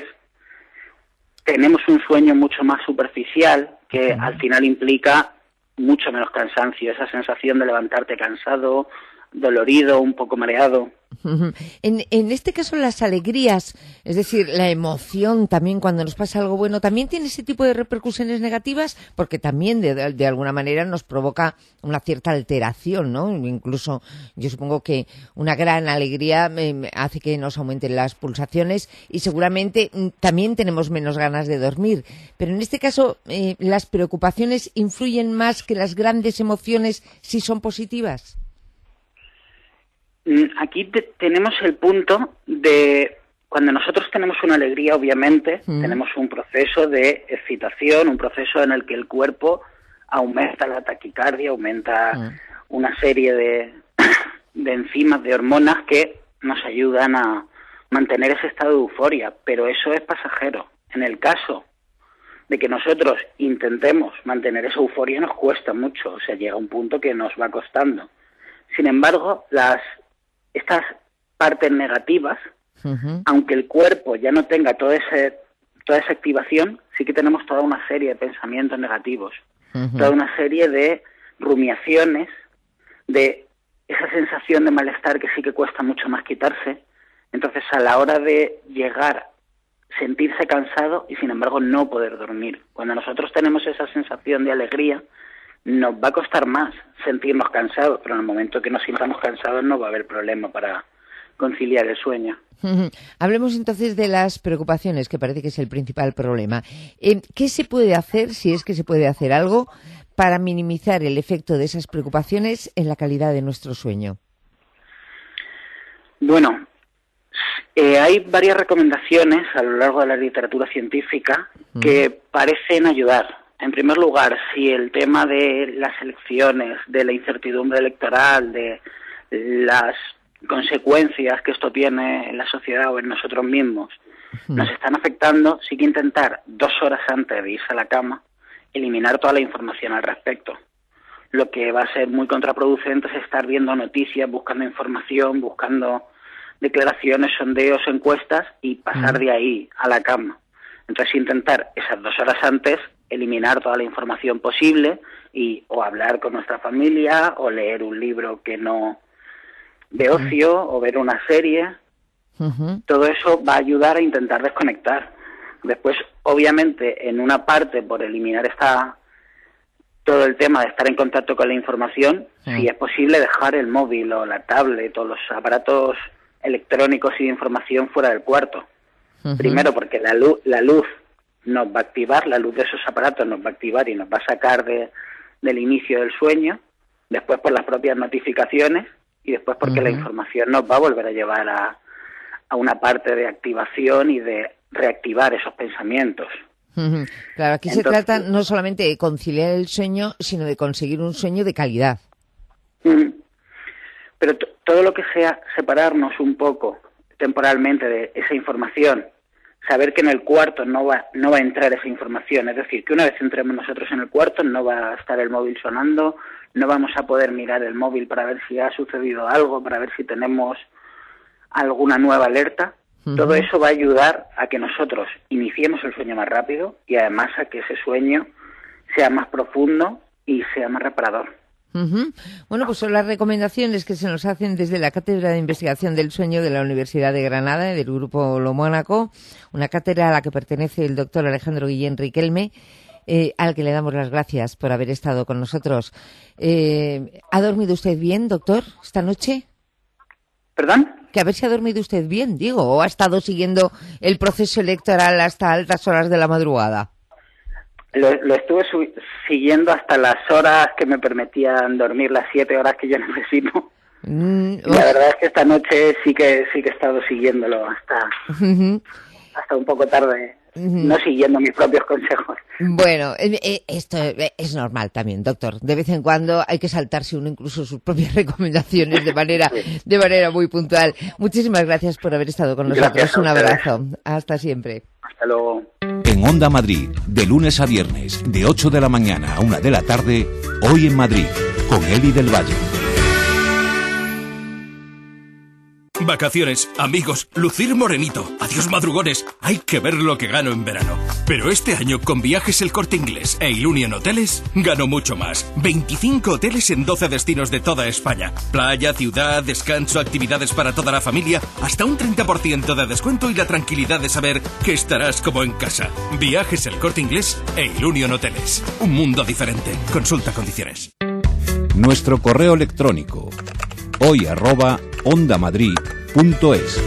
Tenemos un sueño mucho más superficial, que uh-huh. al final implica mucho menos cansancio, esa sensación de levantarte cansado, dolorido, un poco mareado. En, en este caso, las alegrías, es decir, la emoción también cuando nos pasa algo bueno, ¿también tiene ese tipo de repercusiones negativas? Porque también de, de alguna manera nos provoca una cierta alteración, ¿no? Incluso yo supongo que una gran alegría eh, hace que nos aumenten las pulsaciones y seguramente también tenemos menos ganas de dormir. Pero en este caso, eh, ¿las preocupaciones influyen más que las grandes emociones si son positivas? Aquí te, tenemos el punto de cuando nosotros tenemos una alegría, obviamente, mm. tenemos un proceso de excitación, un proceso en el que el cuerpo aumenta la taquicardia, aumenta mm. una serie de, de enzimas, de hormonas que nos ayudan a mantener ese estado de euforia, pero eso es pasajero. En el caso de que nosotros intentemos mantener esa euforia nos cuesta mucho, o sea, llega un punto que nos va costando. Sin embargo, las estas partes negativas, uh-huh. aunque el cuerpo ya no tenga todo ese, toda esa activación, sí que tenemos toda una serie de pensamientos negativos, uh-huh. toda una serie de rumiaciones, de esa sensación de malestar que sí que cuesta mucho más quitarse. Entonces, a la hora de llegar, sentirse cansado y, sin embargo, no poder dormir. Cuando nosotros tenemos esa sensación de alegría, nos va a costar más sentirnos cansados, pero en el momento que nos sintamos cansados no va a haber problema para conciliar el sueño. Hablemos entonces de las preocupaciones, que parece que es el principal problema. Eh, ¿Qué se puede hacer, si es que se puede hacer algo, para minimizar el efecto de esas preocupaciones en la calidad de nuestro sueño? Bueno, eh, hay varias recomendaciones a lo largo de la literatura científica uh-huh. que parecen ayudar. En primer lugar, si el tema de las elecciones, de la incertidumbre electoral, de las consecuencias que esto tiene en la sociedad o en nosotros mismos, uh-huh. nos están afectando, sí que intentar dos horas antes de irse a la cama, eliminar toda la información al respecto. Lo que va a ser muy contraproducente es estar viendo noticias, buscando información, buscando declaraciones, sondeos, encuestas y pasar uh-huh. de ahí a la cama. Entonces, intentar esas dos horas antes eliminar toda la información posible y o hablar con nuestra familia o leer un libro que no de ocio uh-huh. o ver una serie. Uh-huh. Todo eso va a ayudar a intentar desconectar. Después, obviamente, en una parte, por eliminar esta todo el tema de estar en contacto con la información, uh-huh. si es posible dejar el móvil o la tablet o los aparatos electrónicos y de información fuera del cuarto. Uh-huh. Primero, porque la luz, la luz nos va a activar, la luz de esos aparatos nos va a activar y nos va a sacar de, del inicio del sueño, después por las propias notificaciones y después porque uh-huh. la información nos va a volver a llevar a, a una parte de activación y de reactivar esos pensamientos. Uh-huh. Claro, aquí Entonces, se trata no solamente de conciliar el sueño, sino de conseguir un sueño de calidad. Uh-huh. Pero t- todo lo que sea separarnos un poco temporalmente de esa información, saber que en el cuarto no va no va a entrar esa información, es decir, que una vez entremos nosotros en el cuarto no va a estar el móvil sonando, no vamos a poder mirar el móvil para ver si ha sucedido algo, para ver si tenemos alguna nueva alerta. Uh-huh. Todo eso va a ayudar a que nosotros iniciemos el sueño más rápido y además a que ese sueño sea más profundo y sea más reparador. Uh-huh. Bueno, pues son las recomendaciones que se nos hacen desde la Cátedra de Investigación del Sueño de la Universidad de Granada, del Grupo Lo Mónaco, una cátedra a la que pertenece el doctor Alejandro Guillén Riquelme, eh, al que le damos las gracias por haber estado con nosotros. Eh, ¿Ha dormido usted bien, doctor, esta noche? ¿Perdón? Que a ver si ha dormido usted bien, digo, o ha estado siguiendo el proceso electoral hasta altas horas de la madrugada. Lo, lo estuve su- siguiendo hasta las horas que me permitían dormir, las siete horas que yo necesito. Mm, la verdad es que esta noche sí que sí que he estado siguiéndolo hasta, uh-huh. hasta un poco tarde, uh-huh. no siguiendo mis propios consejos. Bueno, eh, esto es normal también, doctor. De vez en cuando hay que saltarse uno incluso sus propias recomendaciones de manera de manera muy puntual. Muchísimas gracias por haber estado con nosotros. Un abrazo. Hasta siempre. Hasta luego. En Onda Madrid, de lunes a viernes, de ocho de la mañana a una de la tarde, Hoy en Madrid, con Eli del Valle. Vacaciones, amigos, lucir morenito. Adiós madrugones, hay que ver lo que gano en verano. Pero este año con Viajes El Corte Inglés e Ilunion Hoteles gano mucho más. veinticinco hoteles en doce destinos de toda España. Playa, ciudad, descanso, actividades para toda la familia, hasta un treinta por ciento de descuento y la tranquilidad de saber que estarás como en casa. Viajes El Corte Inglés e Ilunion Hoteles. Un mundo diferente. Consulta condiciones. Nuestro correo electrónico hoy arroba ondamadrid punto es.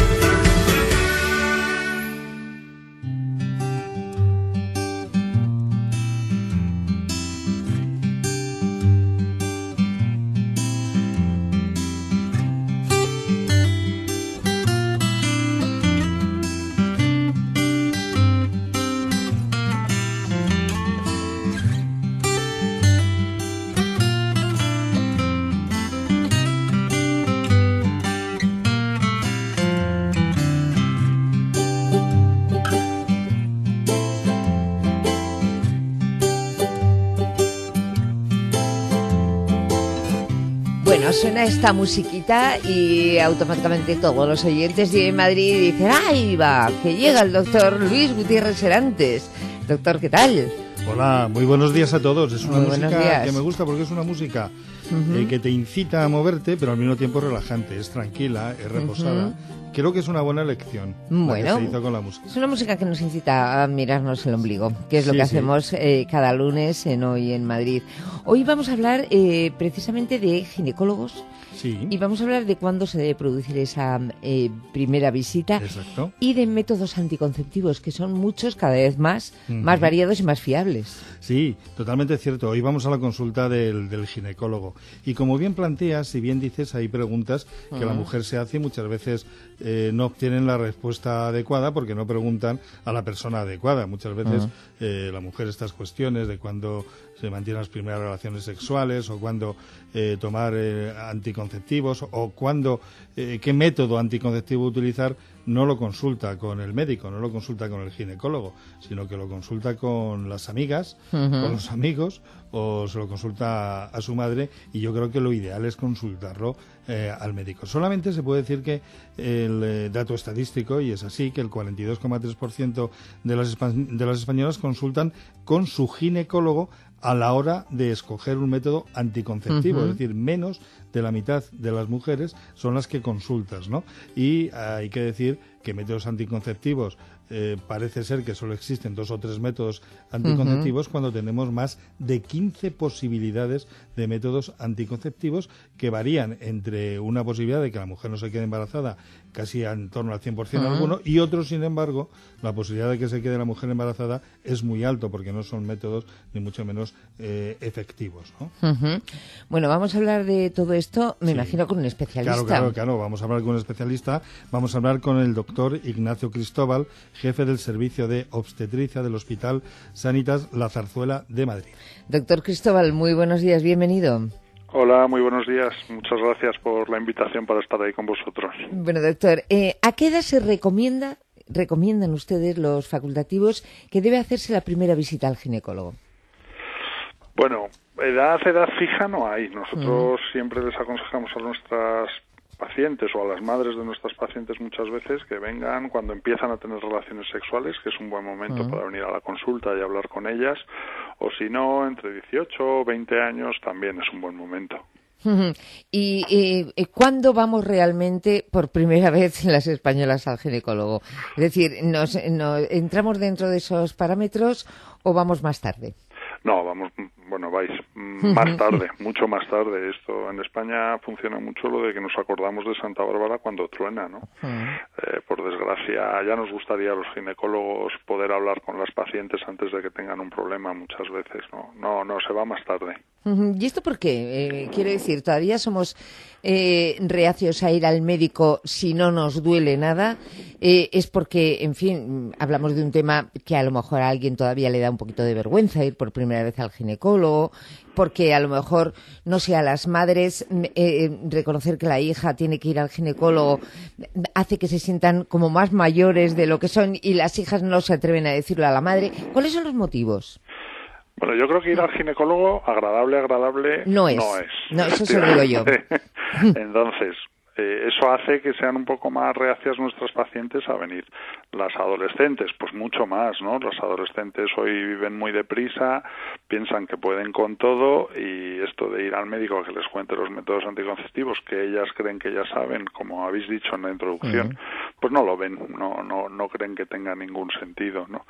Suena esta musiquita y automáticamente todos los oyentes de Madrid dicen ¡ay, va! Que llega el doctor Luis Gutiérrez Serantes. Doctor, ¿qué tal? Hola, muy buenos días a todos. Es una Muy música que me gusta porque es una música uh-huh. eh, que te incita a moverte, pero al mismo tiempo relajante. Es tranquila, es reposada. Uh-huh. Creo que es una buena elección. Bueno, la que se hizo con la música. Es una música que nos incita a mirarnos el ombligo, que es lo sí, que sí. hacemos eh, cada lunes en Hoy en Madrid. Hoy vamos a hablar eh, precisamente de ginecólogos. Sí. Y vamos a hablar de cuándo se debe producir esa eh, primera visita. Exacto. Y de métodos anticonceptivos, que son muchos, cada vez más, uh-huh. más variados y más fiables. Sí, totalmente cierto. Hoy vamos a la consulta del, del ginecólogo. Y como bien planteas, si bien dices, hay preguntas que uh-huh. la mujer se hace y muchas veces eh, no obtienen la respuesta adecuada porque no preguntan a la persona adecuada. Muchas veces uh-huh. eh, la mujer estas cuestiones de cuándo se mantienen las primeras relaciones sexuales o cuándo eh, tomar eh, anticonceptivos o cuándo, eh, qué método anticonceptivo utilizar, no lo consulta con el médico, no lo consulta con el ginecólogo, sino que lo consulta con las amigas, uh-huh. con los amigos o se lo consulta a, a su madre, y yo creo que lo ideal es consultarlo eh, al médico. Solamente se puede decir que el eh, dato estadístico, y es así, que el cuarenta y dos coma tres por ciento de las, de las españolas consultan con su ginecólogo a la hora de escoger un método anticonceptivo, uh-huh. es decir, menos de la mitad de las mujeres son las que consultas, ¿no? Y hay que decir que métodos anticonceptivos eh, parece ser que solo existen dos o tres métodos anticonceptivos uh-huh. cuando tenemos más de quince posibilidades de métodos anticonceptivos que varían entre una posibilidad de que la mujer no se quede embarazada casi en torno al cien por ciento uh-huh. alguno, y otros, sin embargo, la posibilidad de que se quede la mujer embarazada es muy alto porque no son métodos ni mucho menos eh, efectivos, ¿no? Uh-huh. Bueno, vamos a hablar de todo esto, me sí. imagino, con un especialista. Claro, claro, claro, vamos a hablar con un especialista, vamos a hablar con el doctor Ignacio Cristóbal, jefe del servicio de obstetricia del Hospital Sanitas La Zarzuela de Madrid. Doctor Cristóbal, muy buenos días, bienvenido. Hola, muy buenos días. Muchas gracias por la invitación para estar ahí con vosotros. Bueno, doctor, eh, ¿a qué edad se recomienda, recomiendan ustedes los facultativos que debe hacerse la primera visita al ginecólogo? Bueno, edad, edad fija no hay. Nosotros uh-huh. siempre les aconsejamos a nuestras pacientes o a las madres de nuestras pacientes muchas veces que vengan cuando empiezan a tener relaciones sexuales, que es un buen momento uh-huh. para venir a la consulta y hablar con ellas, o si no, entre dieciocho o veinte años también es un buen momento. Uh-huh. ¿Y, y, y cuándo vamos realmente por primera vez las españolas al ginecólogo? Es decir, ¿nos, nos ¿entramos dentro de esos parámetros o vamos más tarde? No, vamos, bueno, vais más tarde, mucho más tarde. Esto en España funciona mucho lo de que nos acordamos de Santa Bárbara cuando truena, ¿no? Uh-huh. Eh, por desgracia, ya nos gustaría a los ginecólogos poder hablar con las pacientes antes de que tengan un problema muchas veces, ¿no? No, no, se va más tarde. Uh-huh. ¿Y esto por qué? Eh, quiero decir, todavía somos eh, reacios a ir al médico si no nos duele nada. Eh, es porque, en fin, hablamos de un tema que a lo mejor a alguien todavía le da un poquito de vergüenza ir por primera vez al ginecólogo, porque a lo mejor, no sé, a las madres eh, reconocer que la hija tiene que ir al ginecólogo hace que se sientan como más mayores de lo que son y las hijas no se atreven a decirlo a la madre. ¿Cuáles son los motivos? Bueno, yo creo que ir al ginecólogo agradable, agradable no es. No, es. No, eso se lo digo yo. Entonces, eh, eso hace que sean un poco más reacias nuestras pacientes a venir. Las adolescentes, pues mucho más, ¿no? Las adolescentes hoy viven muy deprisa, piensan que pueden con todo, y esto de ir al médico a que les cuente los métodos anticonceptivos que ellas creen que ya saben, como habéis dicho en la introducción, uh-huh. pues no lo ven, no, no, no creen que tenga ningún sentido, ¿no?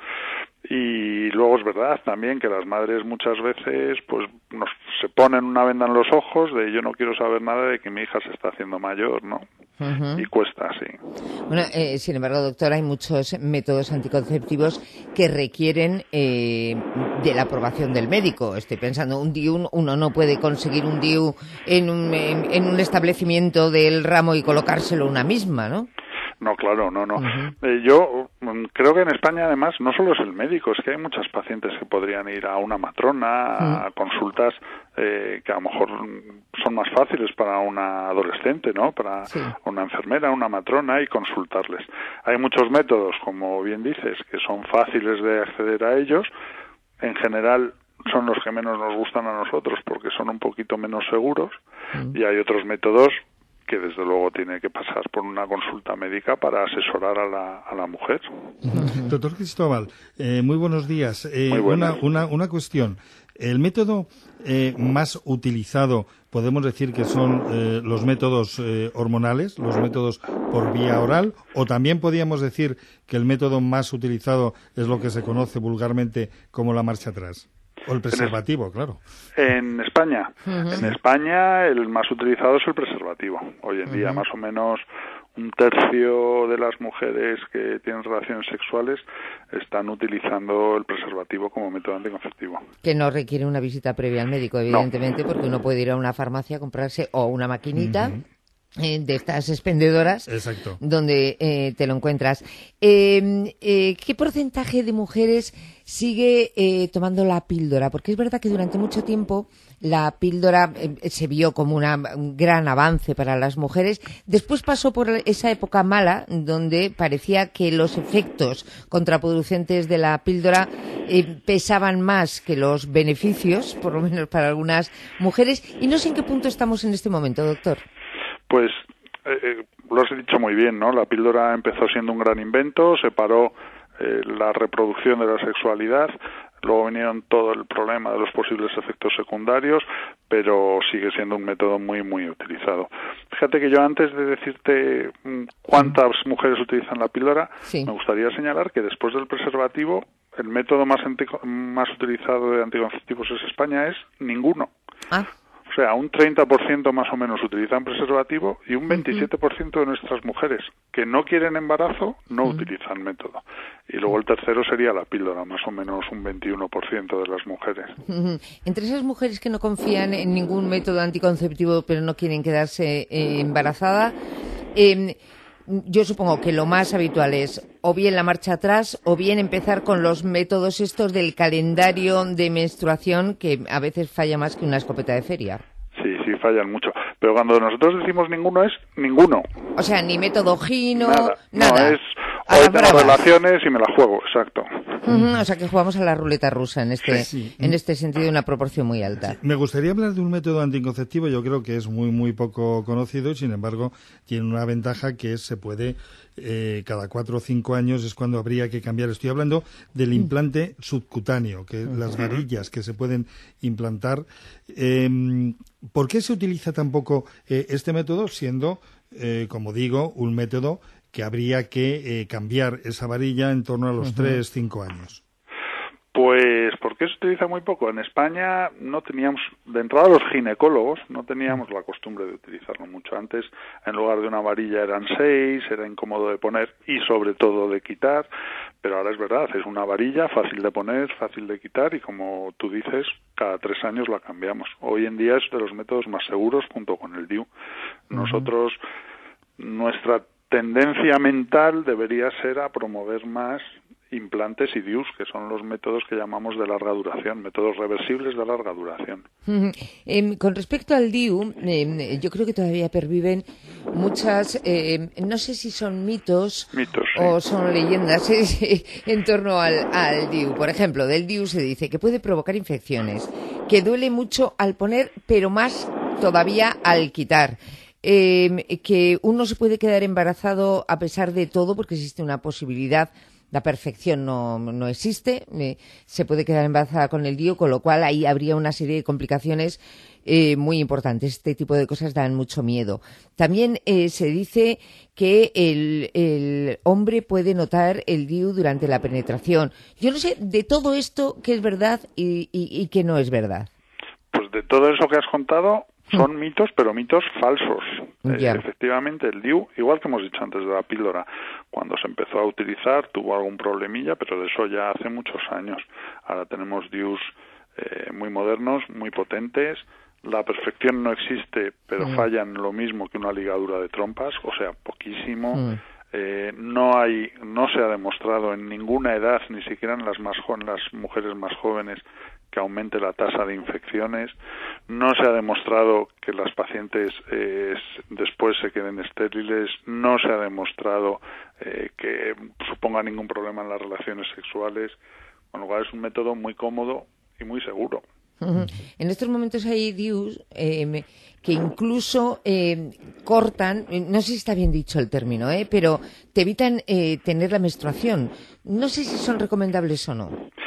Y luego es verdad también que las madres muchas veces pues nos se ponen una venda en los ojos de yo no quiero saber nada de que mi hija se está haciendo mayor, ¿no? Uh-huh. Y cuesta, sí. Bueno, eh, sin embargo, doctora, hay muchos métodos anticonceptivos que requieren eh, de la aprobación del médico. Estoy pensando, un D I U, uno no puede conseguir un D I U en un, en, en un establecimiento del ramo y colocárselo una misma, ¿no? No, claro, no, no. Uh-huh. Eh, yo um, creo que en España, además, no solo es el médico, es que hay muchas pacientes que podrían ir a una matrona, uh-huh. a consultas eh, que a lo mejor son más fáciles para una adolescente, ¿no? Para sí. una enfermera, una matrona, y consultarles. Hay muchos métodos, como bien dices, que son fáciles de acceder a ellos. En general, son los que menos nos gustan a nosotros porque son un poquito menos seguros, uh-huh. y hay otros métodos que desde luego tiene que pasar por una consulta médica para asesorar a la, a la mujer. Doctor Cristóbal, eh, muy buenos días. Eh, muy una, una, una cuestión. El método eh, más utilizado, podemos decir que son eh, los métodos eh, hormonales, los métodos por vía oral, o también podríamos decir que el método más utilizado es lo que se conoce vulgarmente como la marcha atrás. O el preservativo, en, claro. En España, uh-huh. en España el más utilizado es el preservativo. Hoy en uh-huh. día más o menos un tercio de las mujeres que tienen relaciones sexuales están utilizando el preservativo como método anticonceptivo. Que no requiere una visita previa al médico, evidentemente, no. porque uno puede ir a una farmacia a comprarse o una maquinita. Uh-huh. Eh, de estas expendedoras. Exacto. Donde eh, te lo encuentras. Eh, eh, ¿Qué porcentaje de mujeres sigue eh, tomando la píldora? Porque es verdad que durante mucho tiempo la píldora eh, se vio como una, un gran avance para las mujeres. Después pasó por esa época mala donde parecía que los efectos contraproducentes de la píldora eh, pesaban más que los beneficios, por lo menos para algunas mujeres. Y no sé en qué punto estamos en este momento, doctor. Pues eh, lo has dicho muy bien, ¿no? La píldora empezó siendo un gran invento, separó eh, la reproducción de la sexualidad, luego vinieron todo el problema de los posibles efectos secundarios, pero sigue siendo un método muy, muy utilizado. Fíjate que yo antes de decirte cuántas mujeres utilizan la píldora, sí. me gustaría señalar que después del preservativo, el método más, antico- más utilizado de anticonceptivos en España es ninguno. Ah. O sea, un treinta por ciento más o menos utilizan preservativo y un veintisiete por ciento de nuestras mujeres que no quieren embarazo no uh-huh. utilizan método. Y luego el tercero sería la píldora, más o menos un veintiuno por ciento de las mujeres. Uh-huh. Entre esas mujeres que no confían en ningún método anticonceptivo pero no quieren quedarse eh, embarazadas, eh, yo supongo que lo más habitual es o bien la marcha atrás o bien empezar con los métodos estos del calendario de menstruación, que a veces falla más que una escopeta de feria. Sí, sí, fallan mucho. Pero cuando nosotros decimos ninguno es ninguno. O sea, ni método gino, nada. nada. No, es hoy tengo relaciones y me la juego, exacto. Uh-huh, o sea que jugamos a la ruleta rusa en este sí. en este sentido de una proporción muy alta. Sí. Me gustaría hablar de un método anticonceptivo, yo creo que es muy muy poco conocido y sin embargo tiene una ventaja que es, se puede eh, cada cuatro o cinco años es cuando habría que cambiar. Estoy hablando del implante subcutáneo, que uh-huh. las varillas que se pueden implantar. Eh, ¿Por qué se utiliza tan poco eh, este método siendo, eh, como digo, un método que habría que eh, cambiar esa varilla en torno a los uh-huh. tres, cinco años? Pues porque se utiliza muy poco. En España no teníamos, de entrada los ginecólogos, no teníamos la costumbre de utilizarlo mucho. Antes, en lugar de una varilla eran seis, era incómodo de poner y sobre todo de quitar, pero ahora es verdad, es una varilla fácil de poner, fácil de quitar y como tú dices, cada tres años la cambiamos. Hoy en día es de los métodos más seguros junto con el D I U. Nosotros, uh-huh. nuestra tendencia mental debería ser a promover más implantes y D I Us, que son los métodos que llamamos de larga duración, métodos reversibles de larga duración. Uh-huh. Eh, con respecto al D I U, eh, yo creo que todavía perviven muchas, eh, no sé si son mitos, mitos o sí. son leyendas eh, en torno al, al D I U. Por ejemplo, del D I U se dice que puede provocar infecciones, que duele mucho al poner, pero más todavía al quitar, eh, que uno se puede quedar embarazado a pesar de todo, porque existe una posibilidad. La perfección no, no existe, eh, se puede quedar embarazada con el D I U, con lo cual ahí habría una serie de complicaciones eh, muy importantes. Este tipo de cosas dan mucho miedo. También eh, se dice que el, el hombre puede notar el D I U durante la penetración. Yo no sé de todo esto qué es verdad y, y, y qué no es verdad. Pues de todo eso que has contado son mitos, pero mitos falsos. Yeah. Eh, efectivamente, el D I U, igual que hemos dicho antes de la píldora, cuando se empezó a utilizar tuvo algún problemilla, pero de eso ya hace muchos años. Ahora tenemos D I Us eh, muy modernos, muy potentes. La perfección no existe, pero Mm. fallan lo mismo que una ligadura de trompas, o sea, poquísimo. Mm. Eh, no hay, no se ha demostrado en ninguna edad, ni siquiera en las más jo- en las mujeres más jóvenes, que aumente la tasa de infecciones. No se ha demostrado que las pacientes eh, después se queden estériles. No se ha demostrado eh, que suponga ningún problema en las relaciones sexuales. Con lo cual es un método muy cómodo y muy seguro. Uh-huh. En estos momentos hay D I Us eh, que incluso eh, cortan, no sé si está bien dicho el término, eh, pero te evitan eh, tener la menstruación. No sé si son recomendables o no.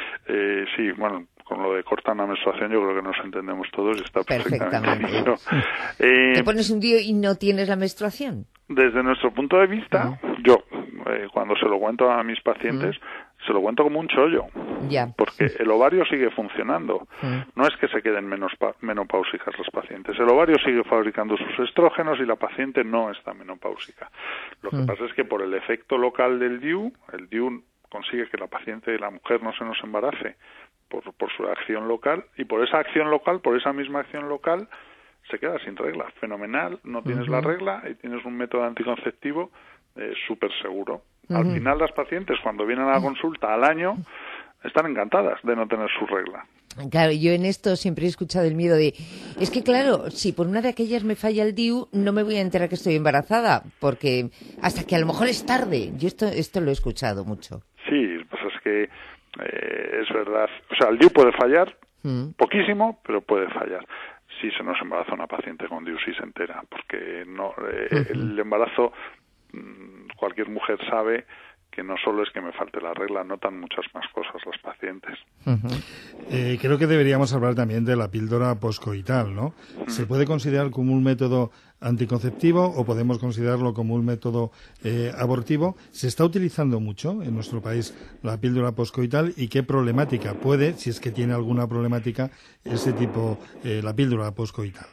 Eh, sí, bueno, con lo de cortan la menstruación yo creo que nos entendemos todos y está perfectamente dicho. Eh, ¿Te pones un D I U y no tienes la menstruación? Desde nuestro punto de vista, uh-huh. yo, eh, cuando se lo cuento a mis pacientes, uh-huh. se lo cuento como un chollo, ya. porque el ovario sigue funcionando. Uh-huh. No es que se queden menos menopáusicas los pacientes. El ovario sigue fabricando sus estrógenos y la paciente no está menopáusica. Lo que uh-huh. pasa es que por el efecto local del D I U, el D I U consigue que la paciente, la mujer, no se nos embarace por, por su acción local, y por esa acción local, por esa misma acción local, se queda sin regla. Fenomenal, no tienes uh-huh. la regla y tienes un método anticonceptivo eh, súper seguro. Uh-huh. Al final las pacientes, cuando vienen a la consulta al año, están encantadas de no tener su regla. Claro, yo en esto siempre he escuchado el miedo de, es que claro, si por una de aquellas me falla el D I U, no me voy a enterar que estoy embarazada, porque hasta que a lo mejor es tarde. Yo esto esto lo he escuchado mucho. Sí, pues es que eh, es verdad. O sea, el D I U puede fallar, uh-huh. poquísimo, pero puede fallar. Si se nos embaraza una paciente con D I U, sí se entera, porque no eh, uh-huh. el embarazo, cualquier mujer sabe que no solo es que me falte la regla, notan muchas más cosas las pacientes. Uh-huh. Eh, creo que deberíamos hablar también de la píldora poscoital, ¿no? Uh-huh. ¿Se puede considerar como un método anticonceptivo o podemos considerarlo como un método eh, abortivo? ¿Se está utilizando mucho en nuestro país la píldora poscoital y qué problemática puede, si es que tiene alguna problemática, ese tipo, eh, la píldora poscoital?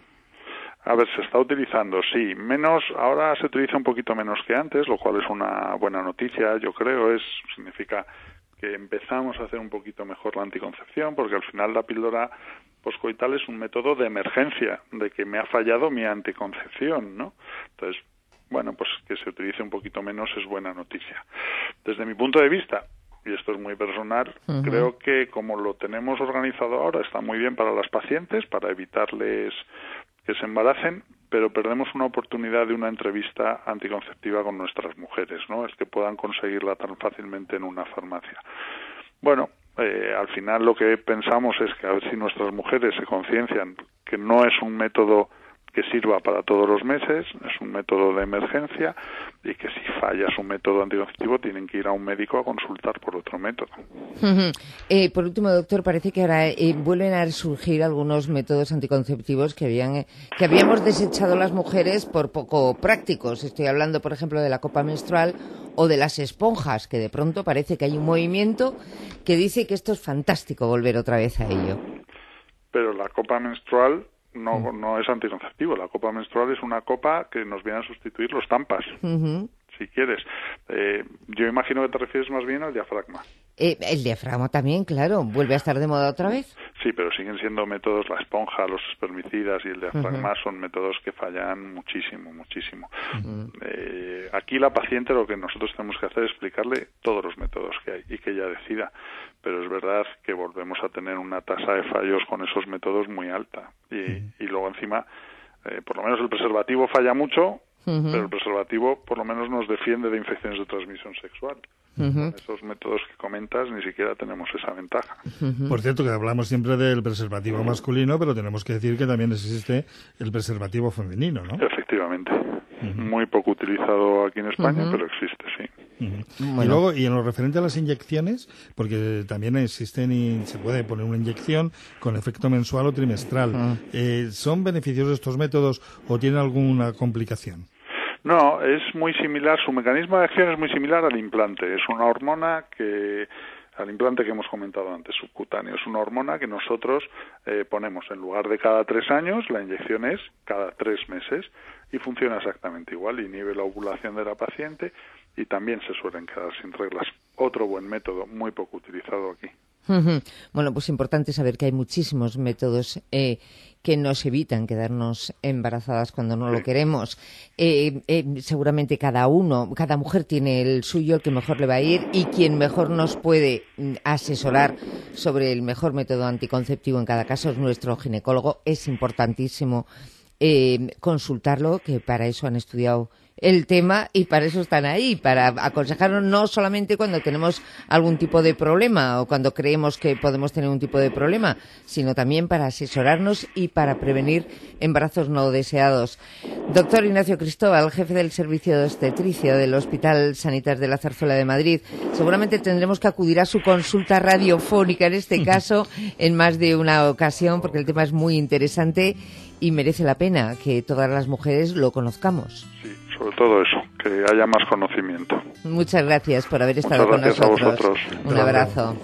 A ver, se está utilizando, sí. Menos, ahora se utiliza un poquito menos que antes, lo cual es una buena noticia, yo creo. Es significa que empezamos a hacer un poquito mejor la anticoncepción, porque al final la píldora poscoital es un método de emergencia, de que me ha fallado mi anticoncepción, ¿no? Entonces, bueno, pues que se utilice un poquito menos es buena noticia. Desde mi punto de vista, y esto es muy personal, uh-huh. creo que como lo tenemos organizado ahora está muy bien para las pacientes, para evitarles que se embaracen, pero perdemos una oportunidad de una entrevista anticonceptiva con nuestras mujeres, ¿no? Es que puedan conseguirla tan fácilmente en una farmacia. Bueno, eh, al final lo que pensamos es que a ver si nuestras mujeres se conciencian que no es un método que sirva para todos los meses, es un método de emergencia y que si falla su método anticonceptivo tienen que ir a un médico a consultar por otro método. Uh-huh. Eh, por último, doctor, parece que ahora eh, vuelven a surgir algunos métodos anticonceptivos que habían eh, que habíamos desechado las mujeres por poco prácticos. Estoy hablando, por ejemplo, de la copa menstrual o de las esponjas, que de pronto parece que hay un movimiento que dice que esto es fantástico volver otra vez a ello. Pero la copa menstrual no no es anticonceptivo. La copa menstrual es una copa que nos viene a sustituir los tampas, uh-huh. si quieres. Eh, yo imagino que te refieres más bien al diafragma. Eh, el diafragma también, claro, vuelve a estar de moda otra vez. Sí, pero siguen siendo métodos, la esponja, los espermicidas y el diafragma uh-huh. son métodos que fallan muchísimo, muchísimo. Uh-huh. Eh, aquí la paciente lo que nosotros tenemos que hacer es explicarle todos los métodos que hay y que ella decida. Pero es verdad que volvemos a tener una tasa de fallos con esos métodos muy alta. Y, uh-huh. y luego encima, eh, por lo menos el preservativo falla mucho, uh-huh. pero el preservativo por lo menos nos defiende de infecciones de transmisión sexual. Uh-huh. Con esos métodos que comentas ni siquiera tenemos esa ventaja. Uh-huh. Por cierto, que hablamos siempre del preservativo masculino, pero tenemos que decir que también existe el preservativo femenino, ¿no? Efectivamente. Uh-huh. Muy poco utilizado aquí en España, uh-huh. pero existe, sí. Uh-huh. Bueno. Y luego, y en lo referente a las inyecciones, porque también existen y se puede poner una inyección con efecto mensual o trimestral. Uh-huh. Eh, ¿Son beneficiosos estos métodos o tienen alguna complicación? No, es muy similar, su mecanismo de acción es muy similar al implante. Es una hormona que, al implante que hemos comentado antes, subcutáneo, es una hormona que nosotros eh, ponemos en lugar de cada tres años, la inyección es cada tres meses y funciona exactamente igual, inhibe la ovulación de la paciente y también se suelen quedar sin reglas. Otro buen método, muy poco utilizado aquí. Uh-huh. Bueno, pues importante saber que hay muchísimos métodos eh, que nos evitan quedarnos embarazadas cuando no sí. lo queremos. Eh, eh, seguramente cada uno, cada mujer tiene el suyo, el que mejor le va a ir, y quien mejor nos puede asesorar sobre el mejor método anticonceptivo en cada caso es nuestro ginecólogo. Es importantísimo eh, consultarlo, que para eso han estudiado el tema y para eso están ahí, para aconsejarnos no solamente cuando tenemos algún tipo de problema o cuando creemos que podemos tener un tipo de problema, sino también para asesorarnos y para prevenir embarazos no deseados. Doctor Ignacio Cristóbal, jefe del servicio de obstetricia del Hospital Sanitas de la Zarzuela de Madrid, seguramente tendremos que acudir a su consulta radiofónica en este caso en más de una ocasión porque el tema es muy interesante y merece la pena que todas las mujeres lo conozcamos. Sí, sobre todo eso, que haya más conocimiento. Muchas gracias por haber estado con nosotros. Muchas gracias a vosotros. Un abrazo.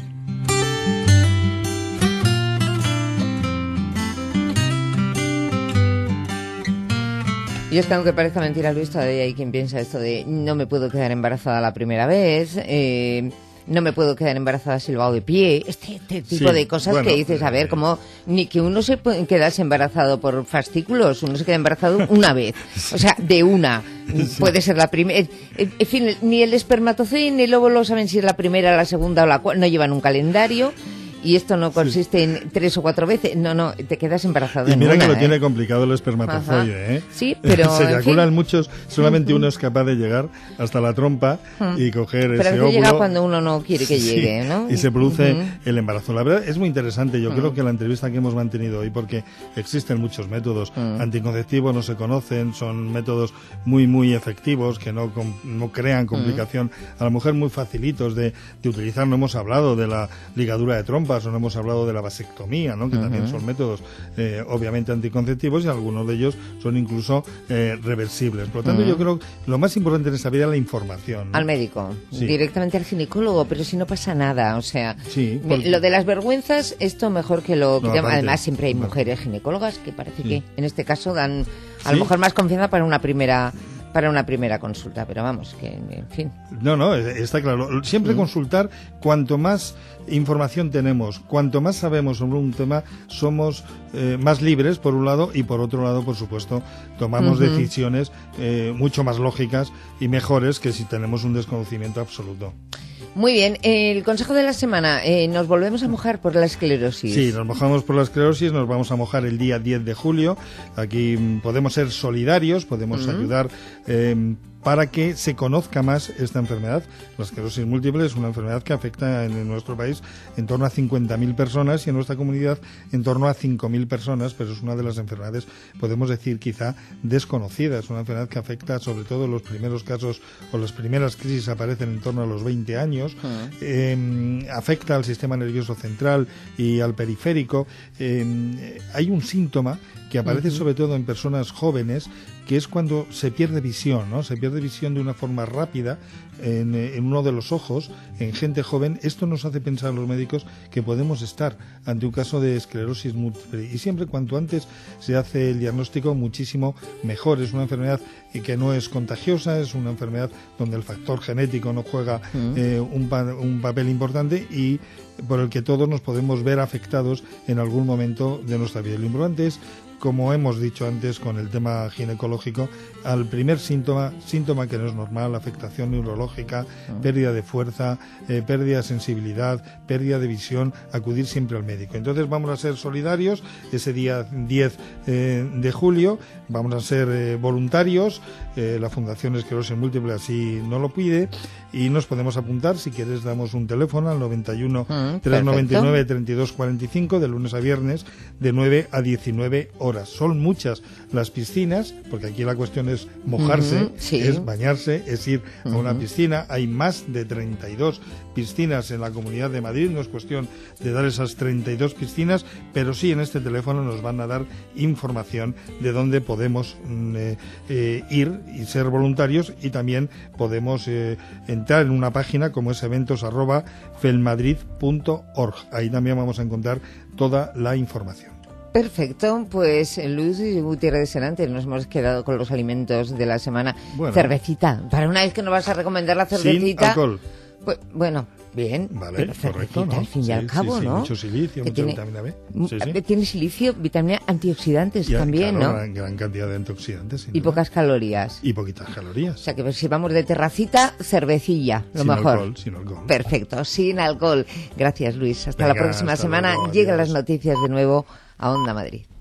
Y es que aunque parezca mentira, Luis, todavía hay quien piensa esto de no me puedo quedar embarazada la primera vez, eh, no me puedo quedar embarazada si lo hago de pie, este, este tipo sí, de cosas bueno, que dices, a ver, como ni que uno se puede quedarse embarazado por fascículos, uno se queda embarazado una vez, o sea, de una, sí. puede ser la primera, en fin, ni el espermatozoide ni el óvulo saben si es la primera, la segunda o la cuarta, no llevan un calendario. Y esto no consiste sí. en tres o cuatro veces, no, no, te quedas embarazado. Y mira en una, que lo ¿eh? tiene complicado el espermatozoide, ¿eh? Sí, pero... Se eyaculan fin. muchos, solamente uno es capaz de llegar hasta la trompa uh-huh. y coger pero ese óvulo. Pero llega cuando uno no quiere que sí, llegue, ¿no? Y se produce uh-huh. el embarazo. La verdad es muy interesante, yo uh-huh. creo que la entrevista que hemos mantenido hoy, porque existen muchos métodos uh-huh. anticonceptivos, no se conocen, son métodos muy, muy efectivos, que no, no crean complicación uh-huh. a la mujer, muy facilitos de, de utilizar. No hemos hablado de la ligadura de trompas, o no hemos hablado de la vasectomía, ¿no? Que uh-huh. también son métodos eh, obviamente anticonceptivos y algunos de ellos son incluso eh, reversibles. Por lo tanto, uh-huh. yo creo que lo más importante en esta vida es la información, ¿no? Al médico, sí. directamente al ginecólogo, pero si no pasa nada, o sea, sí, porque... lo de las vergüenzas, esto mejor que lo... No, que aparte, además siempre hay aparte. mujeres ginecólogas que parece sí. que en este caso dan a ¿Sí? lo mejor más confianza para una primera... para una primera consulta, pero vamos, que en fin. No, no, está claro. Siempre mm. consultar, cuanto más información tenemos, cuanto más sabemos sobre un tema, somos eh, más libres, por un lado, y por otro lado, por supuesto, tomamos uh-huh. decisiones eh, mucho más lógicas y mejores que si tenemos un desconocimiento absoluto. Muy bien, el consejo de la semana, eh, nos volvemos a mojar por la esclerosis. Sí, nos mojamos por la esclerosis, nos vamos a mojar el día diez de julio. Aquí mm, podemos ser solidarios, podemos uh-huh. ayudar eh, para que se conozca más esta enfermedad. La esclerosis múltiple es una enfermedad que afecta en, en nuestro país en torno a cincuenta mil personas y en nuestra comunidad en torno a cinco mil personas, pero es una de las enfermedades, podemos decir, quizá desconocidas. Es una enfermedad que afecta sobre todo los primeros casos o las primeras crisis aparecen en torno a los veinte años. Uh-huh. Eh, afecta al sistema nervioso central y al periférico. Eh, hay un síntoma que aparece uh-huh. sobre todo en personas jóvenes, que es cuando se pierde visión, ¿no? Se pierde visión de una forma rápida en, en uno de los ojos, en gente joven. Esto nos hace pensar a los médicos que podemos estar ante un caso de esclerosis múltiple. Y siempre, cuanto antes se hace el diagnóstico, muchísimo mejor. Es una enfermedad que no es contagiosa, es una enfermedad donde el factor genético no juega uh-huh. eh, un, pa- un papel importante y por el que todos nos podemos ver afectados en algún momento de nuestra vida. Lo importante es como hemos dicho antes con el tema ginecológico, al primer síntoma, síntoma que no es normal, afectación neurológica, uh-huh. pérdida de fuerza, eh, pérdida de sensibilidad, pérdida de visión, acudir siempre al médico. Entonces vamos a ser solidarios ese día diez eh, de julio, vamos a ser eh, voluntarios, eh, la Fundación Esclerosis Múltiple así no lo pide, y nos podemos apuntar, si quieres damos un teléfono al noventa y uno, trescientos noventa y nueve, treinta y dos cuarenta y cinco, de lunes a viernes, de nueve a diecinueve horas. Son muchas las piscinas, porque aquí la cuestión es mojarse, uh-huh, sí. es bañarse, es ir uh-huh. a una piscina. Hay más de treinta y dos piscinas en la Comunidad de Madrid, no es cuestión de dar esas treinta y dos piscinas, pero sí en este teléfono nos van a dar información de dónde podemos eh, eh, ir y ser voluntarios, y también podemos eh, entrar en una página como es eventos arroba felmadrid punto org. Ahí también vamos a encontrar toda la información. Perfecto, pues Luis Gutiérrez de Serantes, nos hemos quedado con los alimentos de la semana. Bueno. Cervecita, para una vez que nos vas a recomendar la cervecita. Sin alcohol. Pues, bueno, bien, vale, pero correcto, ¿no? Al fin y sí, al cabo, sí, sí, ¿no? Mucho silicio, que mucha tiene, vitamina B. Sí, sí. Tiene silicio, vitamina, antioxidantes y, también, claro, ¿no? Gran, gran cantidad de antioxidantes. Y duda. Pocas calorías. Y poquitas calorías. O sea que si vamos de terracita, cervecilla, lo sin mejor. Alcohol, sin alcohol. Perfecto, sin alcohol. Gracias, Luis. Hasta Venga, la próxima hasta semana. Luego, Llegan adiós. las noticias de nuevo a Onda Madrid.